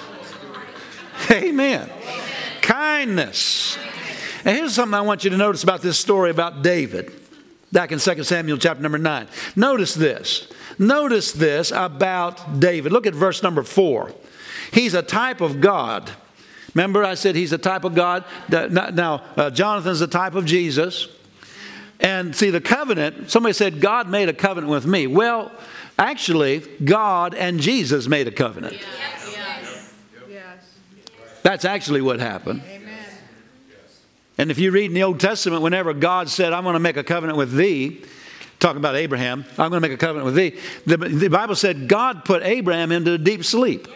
Amen. Kindness. And here's something I want you to notice about this story about David. Back in 2 Samuel chapter number 9. Notice this. Notice this about David. Look at verse number 4. He's a type of God. Remember I said he's a type of God? Now, Jonathan's a type of Jesus. And see, the covenant, somebody said, God made a covenant with me. Well, actually, God and Jesus made a covenant. Yes. That's actually what happened. Amen. And if you read in the Old Testament, whenever God said, I'm going to make a covenant with thee, talking about Abraham, I'm going to make a covenant with thee. The Bible said God put Abraham into a deep sleep.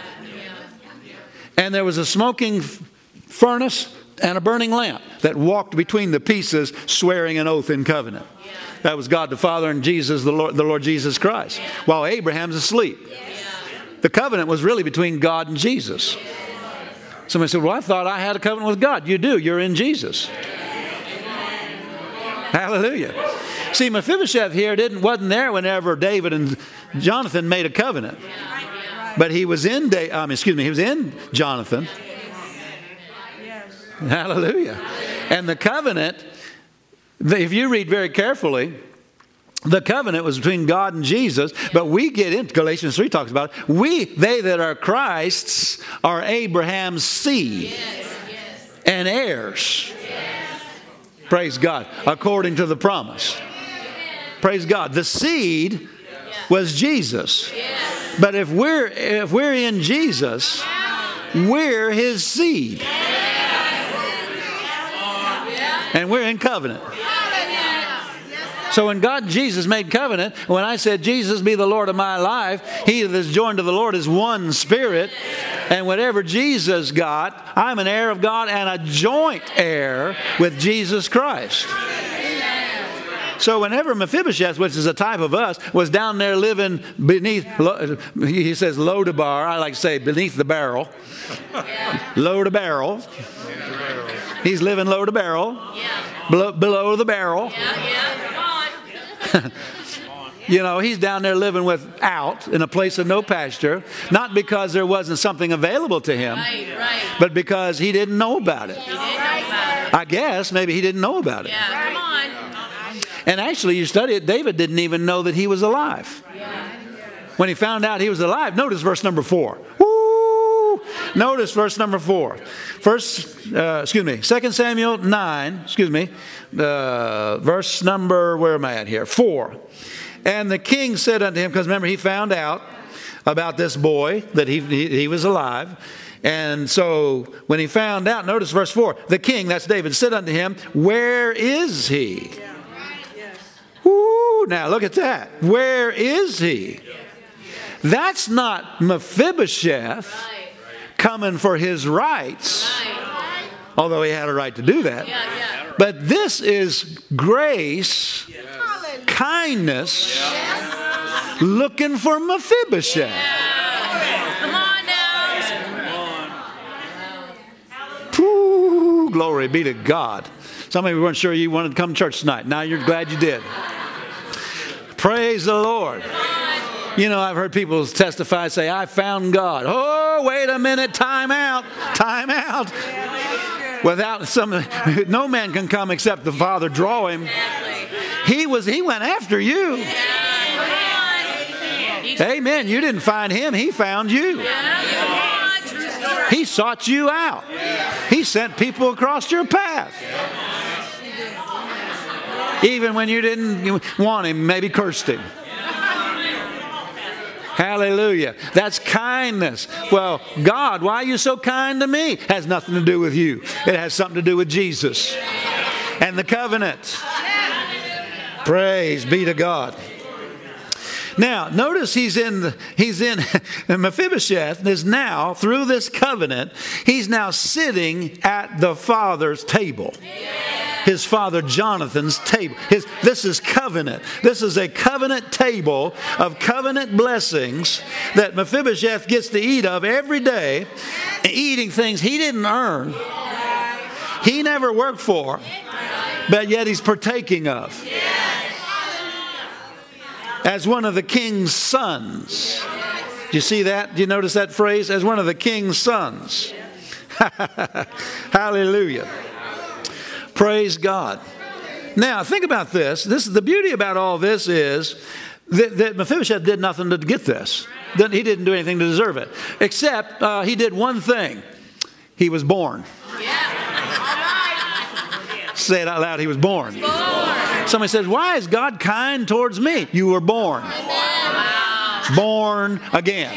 And there was a smoking furnace and a burning lamp that walked between the pieces, swearing an oath in covenant. That was God the Father and Jesus, the Lord Jesus Christ, while Abraham's asleep. The covenant was really between God and Jesus. Somebody said, well, I thought I had a covenant with God. You do. You're in Jesus. Hallelujah. See, Mephibosheth here wasn't there whenever David and Jonathan made a covenant. But he was in he was in Jonathan. Hallelujah. And the covenant, if you read very carefully, the covenant was between God and Jesus, but we get into Galatians 3 talks about it. They that are Christ's are Abraham's seed and heirs. Praise God, according to the promise. Praise God. The seed was Jesus. But if we're in Jesus, we're his seed. And we're in covenant. So when Jesus made covenant, when I said, Jesus be the Lord of my life, he that is joined to the Lord is one spirit. And whatever Jesus got, I'm an heir of God and a joint heir with Jesus Christ. So whenever Mephibosheth, which is a type of us, was down there living beneath, he says Lodabar, I like to say beneath the barrel. Low to barrel. He's living low to barrel. Below the barrel. You know, he's down there living without in a place of no pasture, not because there wasn't something available to him, but because he didn't know about it. I guess maybe he didn't know about it. Come on. And actually, you study it, David didn't even know that he was alive. When he found out he was alive, notice verse number 4. Woo! Notice verse number 4. 2 Samuel 9, verse number, where am I at here? 4. And the king said unto him, because remember, he found out about this boy, that he was alive. And so when he found out, notice verse 4, the king, that's David, said unto him, where is he? Woo, now look at that. Where is he? That's not Mephibosheth coming for his rights, although he had a right to do that. But this is grace, kindness, looking for Mephibosheth. Come on now. Ooh, glory be to God. Some of you weren't sure you wanted to come to church tonight. Now you're glad you did. Praise the Lord. You know, I've heard people testify, say, I found God. Oh, wait a minute, time out. Without no man can come except the Father draw him. He went after you. Amen. You didn't find him, he found you. He sought you out. He sent people across your path. Even when you didn't want him, maybe cursed him. Hallelujah. That's kindness. Well, God, why are you so kind to me? Has nothing to do with you. It has something to do with Jesus and the covenant. Praise be to God. Now, notice he's in Mephibosheth is now, through this covenant, he's now sitting at the father's table. His father Jonathan's table. This is covenant. This is a covenant table of covenant blessings that Mephibosheth gets to eat of every day, eating things he didn't earn. He never worked for, but yet he's partaking of. As one of the king's sons. Do you see that? Do you notice that phrase? As one of the king's sons. Hallelujah. Praise God. Now, think about this. The beauty about all this is that Mephibosheth did nothing to get this. He didn't do anything to deserve it. Except he did one thing. He was born. Say it out loud. He was born. Somebody says, why is God kind towards me? You were born. Born again.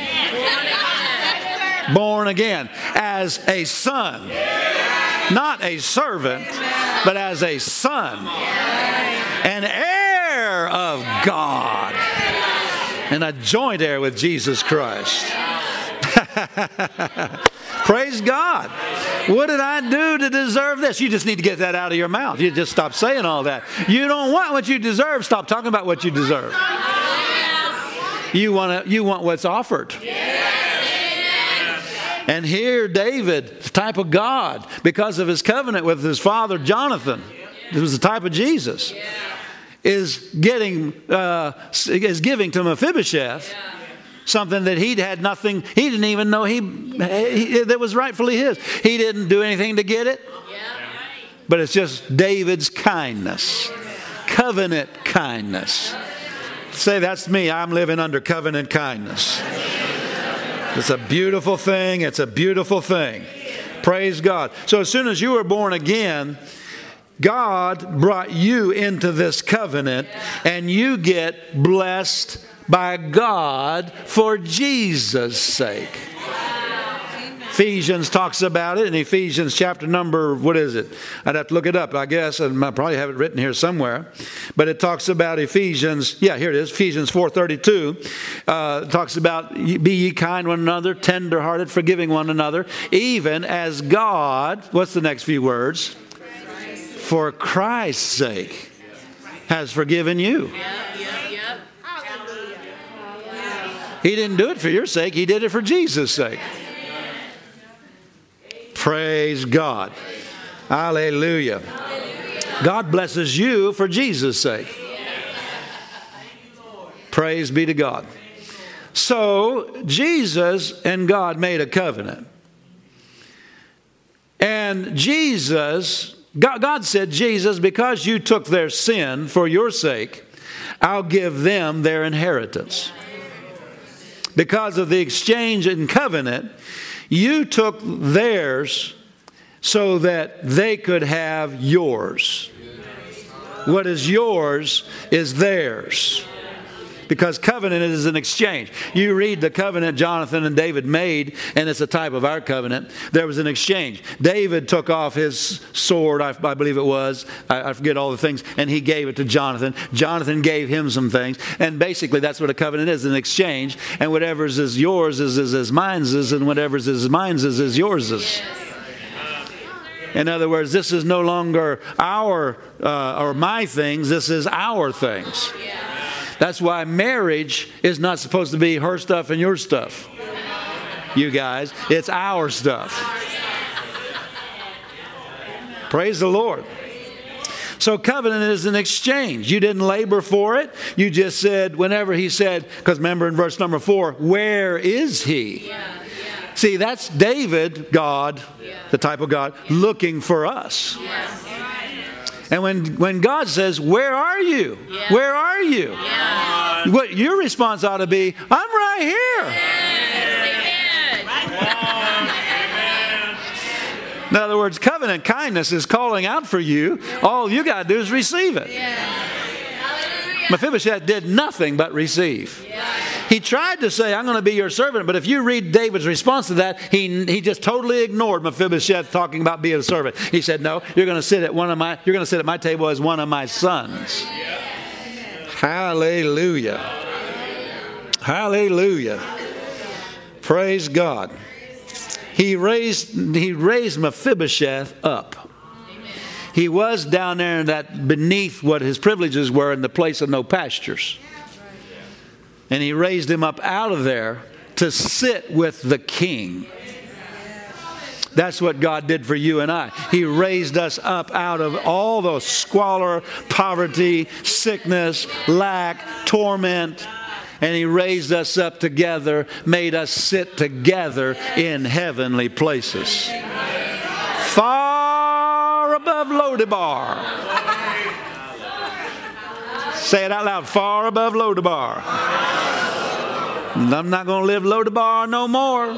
Born again. As a son. Not a servant, but as a son. An heir of God. And a joint heir with Jesus Christ. Praise God. What did I do to deserve this? You just need to get that out of your mouth. You just stop saying all that. You don't want what you deserve. Stop talking about what you deserve. You want what's offered. And here David, the type of God, because of his covenant with his father Jonathan, who was the type of Jesus, is giving to Mephibosheth something that he had nothing, he didn't even know that was rightfully his. He didn't do anything to get it. But it's just David's kindness. Covenant kindness. Say, that's me. I'm living under covenant kindness. It's a beautiful thing. It's a beautiful thing. Praise God. So as soon as you were born again, God brought you into this covenant, and you get blessed by God for Jesus' sake. Ephesians talks about it in Ephesians chapter number, what is it? I'd have to look it up, I guess. I probably have it written here somewhere. But it talks about Ephesians, here it is, Ephesians 4:32. Talks about, be ye kind one another, tender-hearted, forgiving one another, even as God, what's the next few words? For Christ's sake has forgiven you. He didn't do it for your sake. He did it for Jesus' sake. Praise God. Hallelujah. God blesses you for Jesus' sake. Praise be to God. So Jesus and God made a covenant. And Jesus, God said, Jesus, because you took their sin for your sake, I'll give them their inheritance. Because of the exchange and covenant, you took theirs so that they could have yours. What is yours is theirs. Because covenant is an exchange. You read the covenant Jonathan and David made, and it's a type of our covenant. There was an exchange. David took off his sword, I believe it was. I forget all the things, and he gave it to Jonathan. Jonathan gave him some things. And basically that's what a covenant is, an exchange. And whatever's is yours is mine's is, and whatever's is mine's is yours is. In other words, this is no longer our or my things. This is our things. That's why marriage is not supposed to be her stuff and your stuff. You guys, it's our stuff. Praise the Lord. So covenant is an exchange. You didn't labor for it. You just said, whenever he said, because remember in verse number 4, where is he? See, that's David, God, the type of God, looking for us. And when God says, where are you? Where are you? What your response ought to be, I'm right here. In other words, covenant kindness is calling out for you. All you got to do is receive it. Mephibosheth did nothing but receive. He tried to say, I'm going to be your servant. But if you read David's response to that, he just totally ignored Mephibosheth talking about being a servant. He said, no, you're going to sit at my table as one of my sons. Hallelujah. Hallelujah. Praise God. He raised Mephibosheth up. He was down there in that beneath what his privileges were in the place of no pastures. And he raised him up out of there to sit with the king. That's what God did for you and I. He raised us up out of all the squalor, poverty, sickness, lack, torment. And he raised us up together, made us sit together in heavenly places. Far above Lodebar. Say it out loud. Far above Lodebar. I'm not going to live Lodebar no more.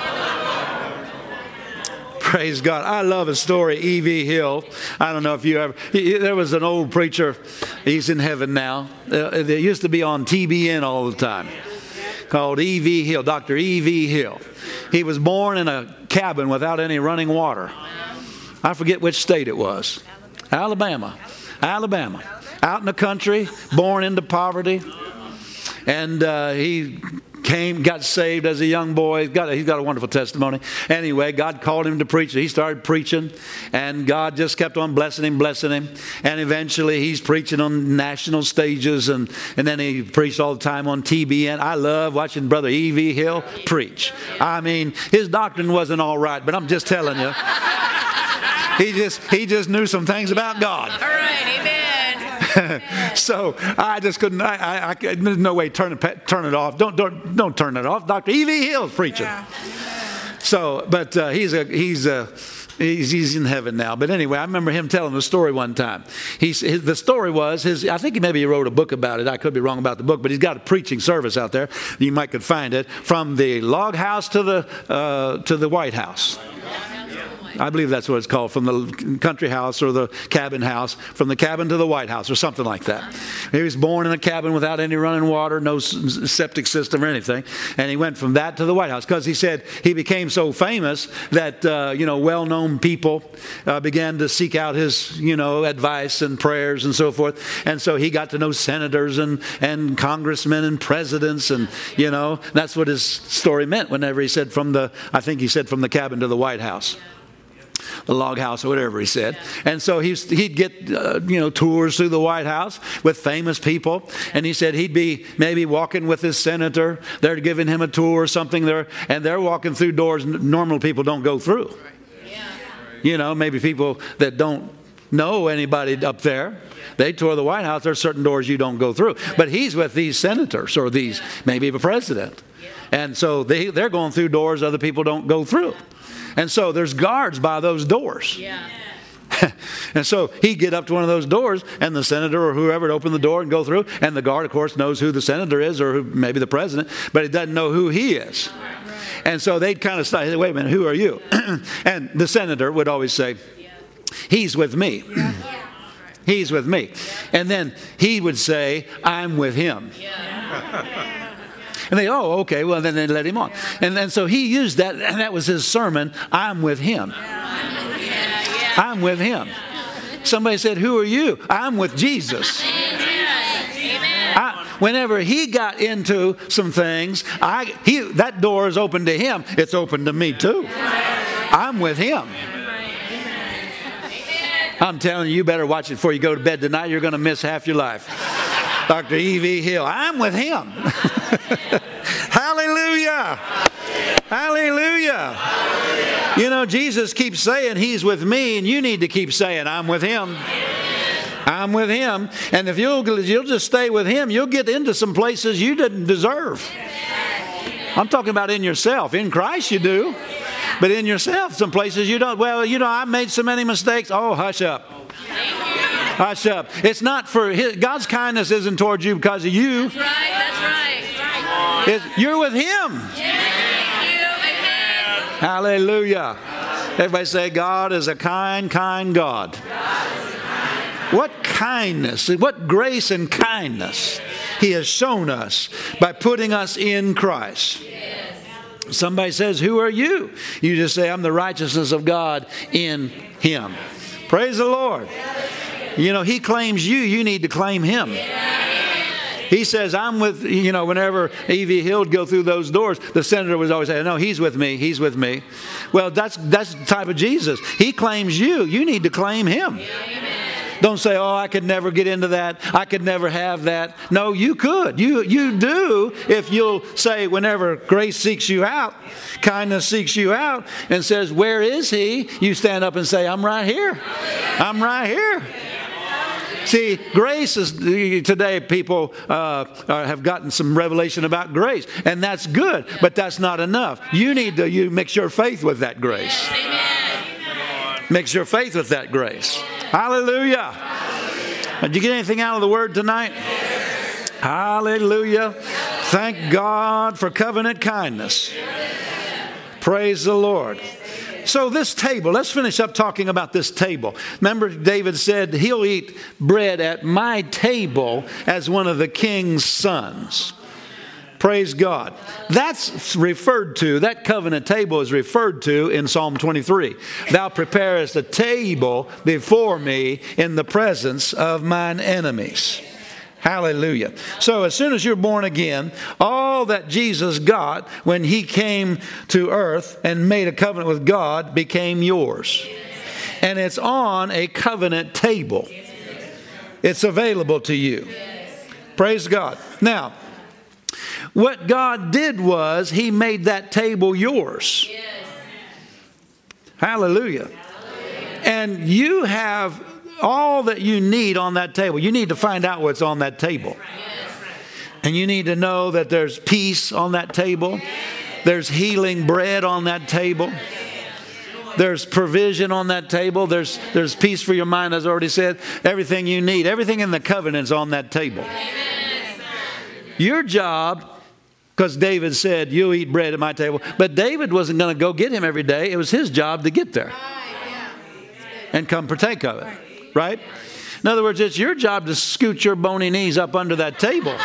Praise God. I love a story, E.V. Hill. I don't know if you ever... There was an old preacher. He's in heaven now. They used to be on TBN all the time. Called E.V. Hill, Dr. E.V. Hill. He was born in a cabin without any running water. I forget which state it was. Alabama. Out in the country, born into poverty. And he got saved as a young boy. He's got a wonderful testimony. Anyway, God called him to preach. He started preaching, and God just kept on blessing him. And eventually, he's preaching on national stages, and then he preached all the time on TBN. I love watching Brother E.V. Hill preach. I mean, his doctrine wasn't all right, but I'm just telling you, he just knew some things about God. All right, amen. So I just couldn't. There's no way turn it off. Don't turn it off. Dr. E.V. Hill's preaching. So, but he's in heaven now. But anyway, I remember him telling the story one time. The story was I think maybe he wrote a book about it. I could be wrong about the book, but he's got a preaching service out there. You might could find it from the log house to the White House. I believe that's what it's called, from the country house or the cabin house, from the cabin to the White House or something like that. He was born in a cabin without any running water, no septic system or anything. And he went from that to the White House because he said he became so famous that, well-known people began to seek out his, advice and prayers and so forth. And so he got to know senators and congressmen and presidents. And, that's what his story meant whenever he said from the cabin to the White House. The log house or whatever he said. And so he'd get, tours through the White House with famous people. And he said he'd be maybe walking with his senator. They're giving him a tour or something there. And they're walking through doors normal people don't go through. Maybe people that don't know anybody up there. They tour the White House. There's certain doors you don't go through. But he's with these senators or maybe the president. And so they're going through doors other people don't go through. And so there's guards by those doors. Yeah. And so he'd get up to one of those doors and the senator or whoever would open the door and go through. And the guard, of course, knows who the senator is or maybe the president, but he doesn't know who he is. And so they'd kind of say, wait a minute, who are you? And the senator would always say, he's with me. He's with me. And then he would say, I'm with him. And they, okay, well, then they let him on. And then so he used that, and that was his sermon, I'm with him. I'm with him. Somebody said, who are you? I'm with Jesus. Whenever he got into some things, that door is open to him. It's open to me too. I'm with him. I'm telling you, you better watch it before you go to bed tonight. You're going to miss half your life. Dr. E.V. Hill, I'm with him. Hallelujah. Hallelujah. Jesus keeps saying he's with me, and you need to keep saying I'm with him. I'm with him. And if you'll just stay with him, you'll get into some places you didn't deserve. I'm talking about in yourself. In Christ you do. But in yourself, some places you don't. Well, I made so many mistakes. Oh, hush up. Hush up. It's not for God's kindness isn't towards you because of you. That's right. You're with him. Hallelujah. Everybody say, God is a kind, kind God. What kindness, what grace and kindness he has shown us by putting us in Christ. Somebody says, who are you? You just say, I'm the righteousness of God in him. Praise the Lord. He claims you. You need to claim him. He says, I'm with, whenever E.V. Hill would go through those doors, the senator was always saying, no, he's with me. He's with me. Well, that's the type of Jesus. He claims you. You need to claim him. Don't say, I could never get into that. I could never have that. No, you could. You do if you'll say whenever grace seeks you out, kindness seeks you out and says, where is he? You stand up and say, I'm right here. I'm right here. See, grace is, today people have gotten some revelation about grace, and that's good, but that's not enough. You need to mix your faith with that grace. Mix your faith with that grace. Hallelujah. Did you get anything out of the word tonight? Hallelujah. Thank God for covenant kindness. Praise the Lord. So this table, let's finish up talking about this table. Remember, David said, he'll eat bread at my table as one of the king's sons. Praise God. That's referred to, that covenant table is referred to in Psalm 23. Thou preparest a table before me in the presence of mine enemies. Hallelujah. So as soon as you're born again, all that Jesus got when he came to earth and made a covenant with God became yours. And it's on a covenant table. It's available to you. Praise God. Now, what God did was he made that table yours. Hallelujah. And you have all that you need on that table. You need to find out what's on that table. And you need to know that there's peace on that table. There's healing bread on that table. There's provision on that table. There's peace for your mind, as I already said. Everything you need. Everything in the covenant's on that table. Your job, because David said, you'll eat bread at my table. But David wasn't going to go get him every day. It was his job to get there. and come partake of it. Right? In other words, it's your job to scoot your bony knees up under that table.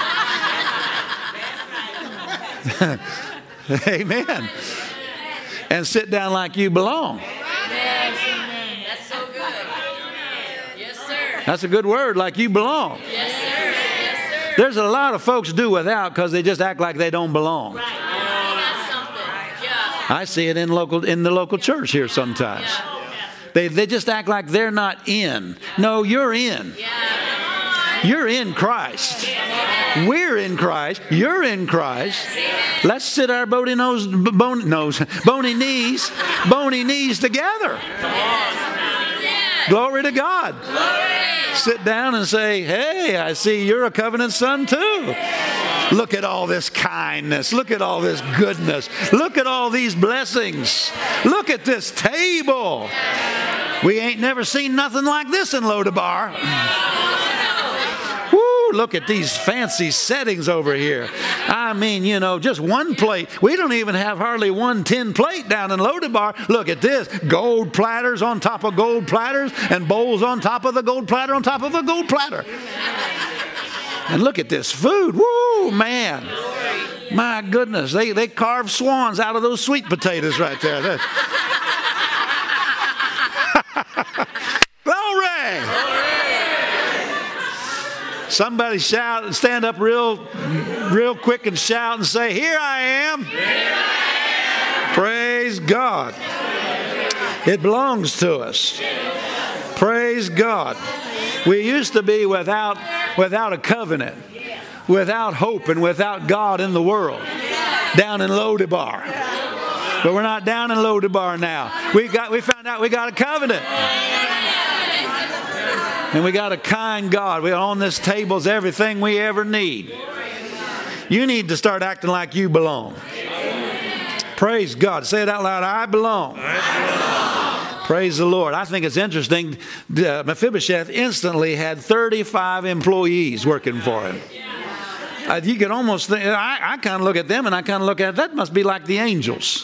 Amen. And sit down like you belong. That's so good. Yes, sir. That's a good word, like you belong. Yes, sir. Yes, sir. There's a lot of folks do without because they just act like they don't belong. Right. That's something. Yeah. I see it in the local church here sometimes. They just act like they're not in. No, you're in. You're in Christ. We're in Christ. You're in Christ. Let's sit our bony knees together. Glory to God. Sit down and say, hey, I see you're a covenant son too. Look at all this kindness. Look at all this goodness. Look at all these blessings. Look at this table. We ain't never seen nothing like this in Lodabar. Woo, look at these fancy settings over here. I mean, just one plate. We don't even have hardly 1 tin plate down in Lodabar. Look at this. Gold platters on top of gold platters and bowls on top of the gold platter on top of a gold platter. And look at this food. Woo, man. My goodness. They carve swans out of those sweet potatoes right there. Glory! Somebody shout, stand up real quick and shout and say, here I am. Here I am. Praise God. It belongs to us. Praise God. We used to be without a covenant, without hope, and without God in the world, down in Lodabar. But we're not down in Lodabar now. We found out we got a covenant. And we got a kind God. We're on this table's everything we ever need. You need to start acting like you belong. Praise God. Say it out loud. I belong. Praise the Lord. I think it's interesting. Mephibosheth instantly had 35 employees working for him. You can almost think, I kind of look at them and I kind of look at, that must be like the angels.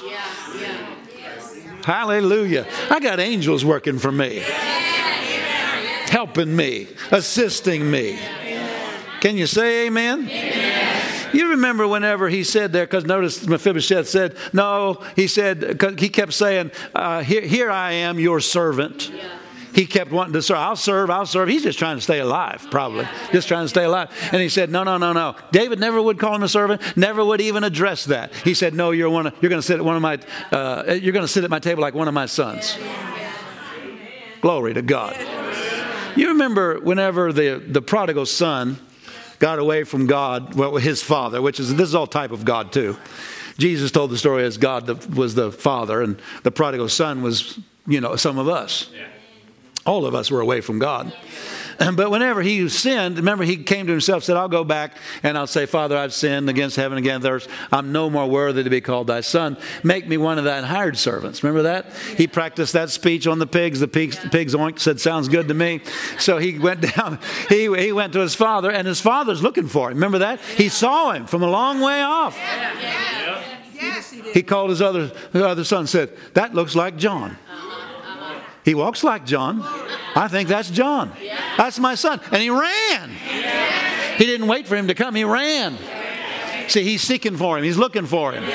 Hallelujah. I got angels working for me. Helping me, assisting me. Can you say amen? You remember whenever he said there, because notice Mephibosheth said, no, he said, because he kept saying, here I am, your servant. He kept wanting to serve. I'll serve. He's just trying to stay alive, probably. Just trying to stay alive. And he said, no. David never would call him a servant, never would even address that. He said, no, you're going to sit at my table like one of my sons. Glory to God. You remember whenever the prodigal son got away from God, well, his father, this is all type of God too. Jesus told the story as God was the father, and the prodigal son was, some of us. All of us were away from God. But whenever he sinned, remember he came to himself, said, I'll go back and I'll say, Father, I've sinned against heaven, against earth. I'm no more worthy to be called thy son. Make me one of thine hired servants. Remember that? He practiced that speech on the pigs. The pigs oinked, said, sounds good to me. So he went down, he went to his father, and his father's looking for him. Remember that? He saw him from a long way off. He called his other son and said, that looks like John. He walks like John. I think that's John. That's my son. And he ran. He didn't wait for him to come. He ran. See, he's seeking for him. He's looking for him.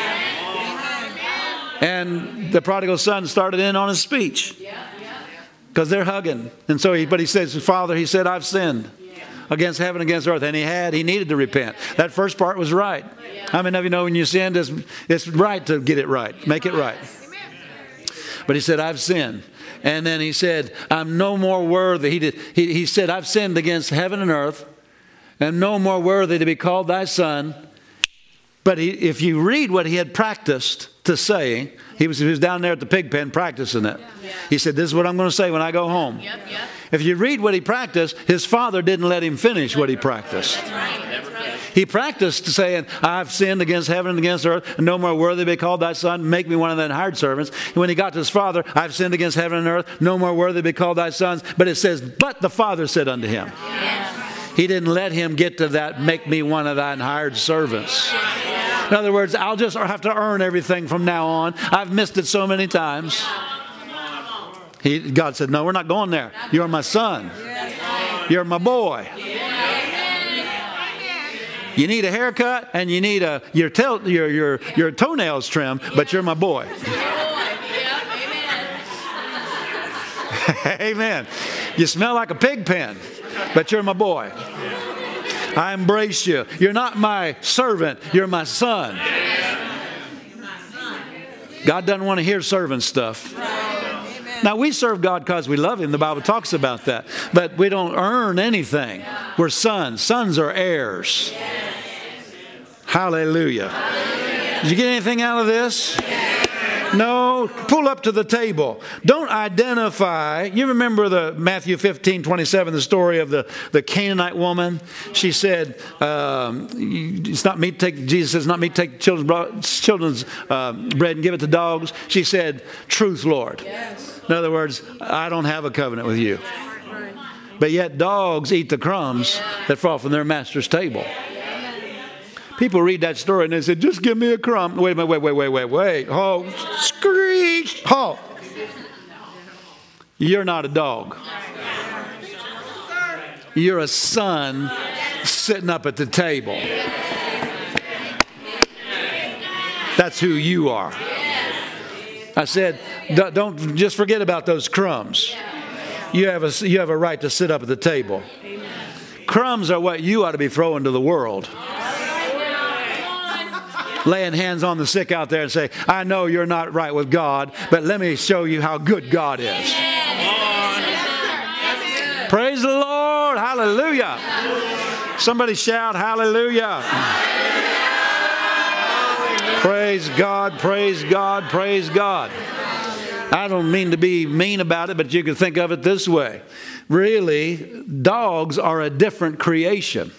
And the prodigal son started in on his speech because they're hugging. And so he says, Father, he said, I've sinned against heaven, against earth. And he needed to repent. That first part was right. How many of you know when you sin, it's right to get it right, make it right. But he said, I've sinned. And then he said, I'm no more worthy. He said, I've sinned against heaven and earth. I'm no more worthy to be called thy son. But if you read what he had practiced to say, he was down there at the pig pen practicing it. He said, this is what I'm going to say when I go home. If you read what he practiced, his father didn't let him finish what he practiced. He practiced saying, I've sinned against heaven and against earth, and no more worthy to be called thy son. Make me one of thine hired servants. And when he got to his father, I've sinned against heaven and earth, no more worthy to be called thy sons. But it says, but the father said unto him. He didn't let him get to that, make me one of thine hired servants. In other words, I'll just have to earn everything from now on. I've missed it so many times. God said, no, we're not going there. You're my son. You're my boy. You need a haircut and you need your toenails trimmed, but you're my boy. Amen. You smell like a pig pen, but you're my boy. I embrace you. You're not my servant. You're my son. God doesn't want to hear servant stuff. Now, we serve God because we love Him. The Bible talks about that. But we don't earn anything. We're sons. Sons are heirs. Hallelujah. Did you get anything out of this? No. Pull up to the table. Don't identify. You remember the Matthew 15:27, the story of the Canaanite woman? She said, it's not me to take, Jesus says, it's not me to take children's bread and give it to dogs. She said, truth, Lord. In other words, I don't have a covenant with you. But yet dogs eat the crumbs that fall from their master's table. People read that story and they say, just give me a crumb. Wait a minute, wait. Oh, screech. Halt. You're not a dog. You're a son sitting up at the table. That's who you are. I said, don't just forget about those crumbs. You have a right to sit up at the table. Crumbs are what you ought to be throwing to the world. Laying hands on the sick out there and say, I know you're not right with God, but let me show you how good God is. Praise the Lord. Hallelujah. Somebody shout hallelujah. Praise God, praise God, praise God. I don't mean to be mean about it, but you can think of it this way. Really, dogs are a different creation.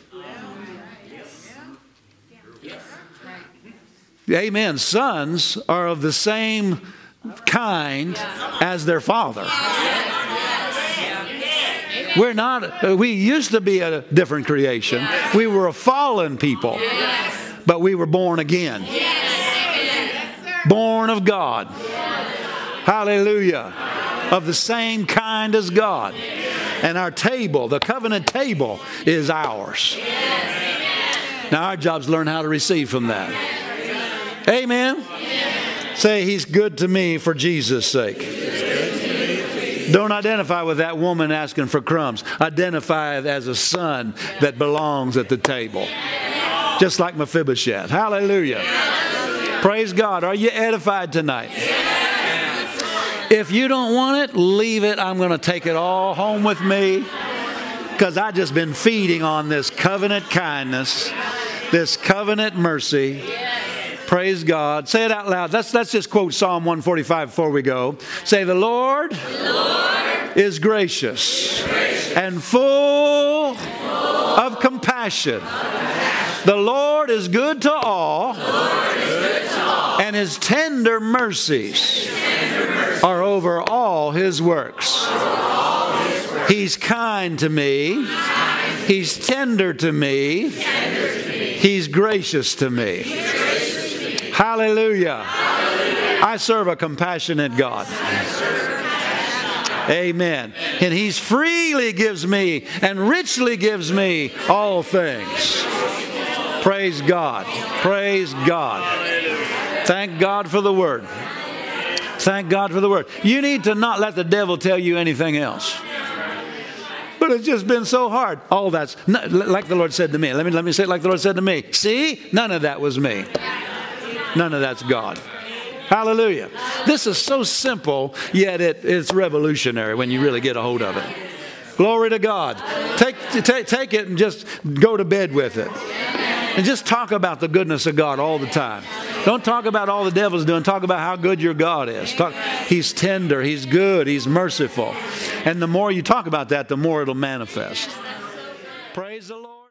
Amen. Sons are of the same kind as their father. We used to be a different creation. We were a fallen people, but we were born again. Born of God. Hallelujah. Of the same kind as God. And our table, the covenant table, is ours. Now our job is to learn how to receive from that. Amen. Say, He's good to me for Jesus' sake. Don't identify with that woman asking for crumbs. Identify as a son that belongs at the table. Just like Mephibosheth. Hallelujah. Praise God. Are you edified tonight? If you don't want it, leave it. I'm going to take it all home with me because I've just been feeding on this covenant kindness, this covenant mercy. Praise God. Say it out loud. Let's just quote Psalm 145 before we go. Say, the Lord is gracious and full of compassion. The Lord is good to all, and His tender mercies are over all His works. He's kind to me. He's tender to me. He's gracious to me. Hallelujah. I serve a compassionate God. Amen. And He freely gives me and richly gives me all things. Praise God. Praise God. Thank God for the Word. Thank God for the Word. You need to not let the devil tell you anything else. But it's just been so hard. All that's like the Lord said to me. Let me say it like the Lord said to me. See, none of that was me. None of that's God. Hallelujah. This is so simple, yet it's revolutionary when you really get a hold of it. Glory to God. Take it and just go to bed with it. And just talk about the goodness of God all the time. Don't talk about all the devil's doing. Talk about how good your God is. He's tender. He's good. He's merciful. And the more you talk about that, the more it'll manifest. Praise the Lord.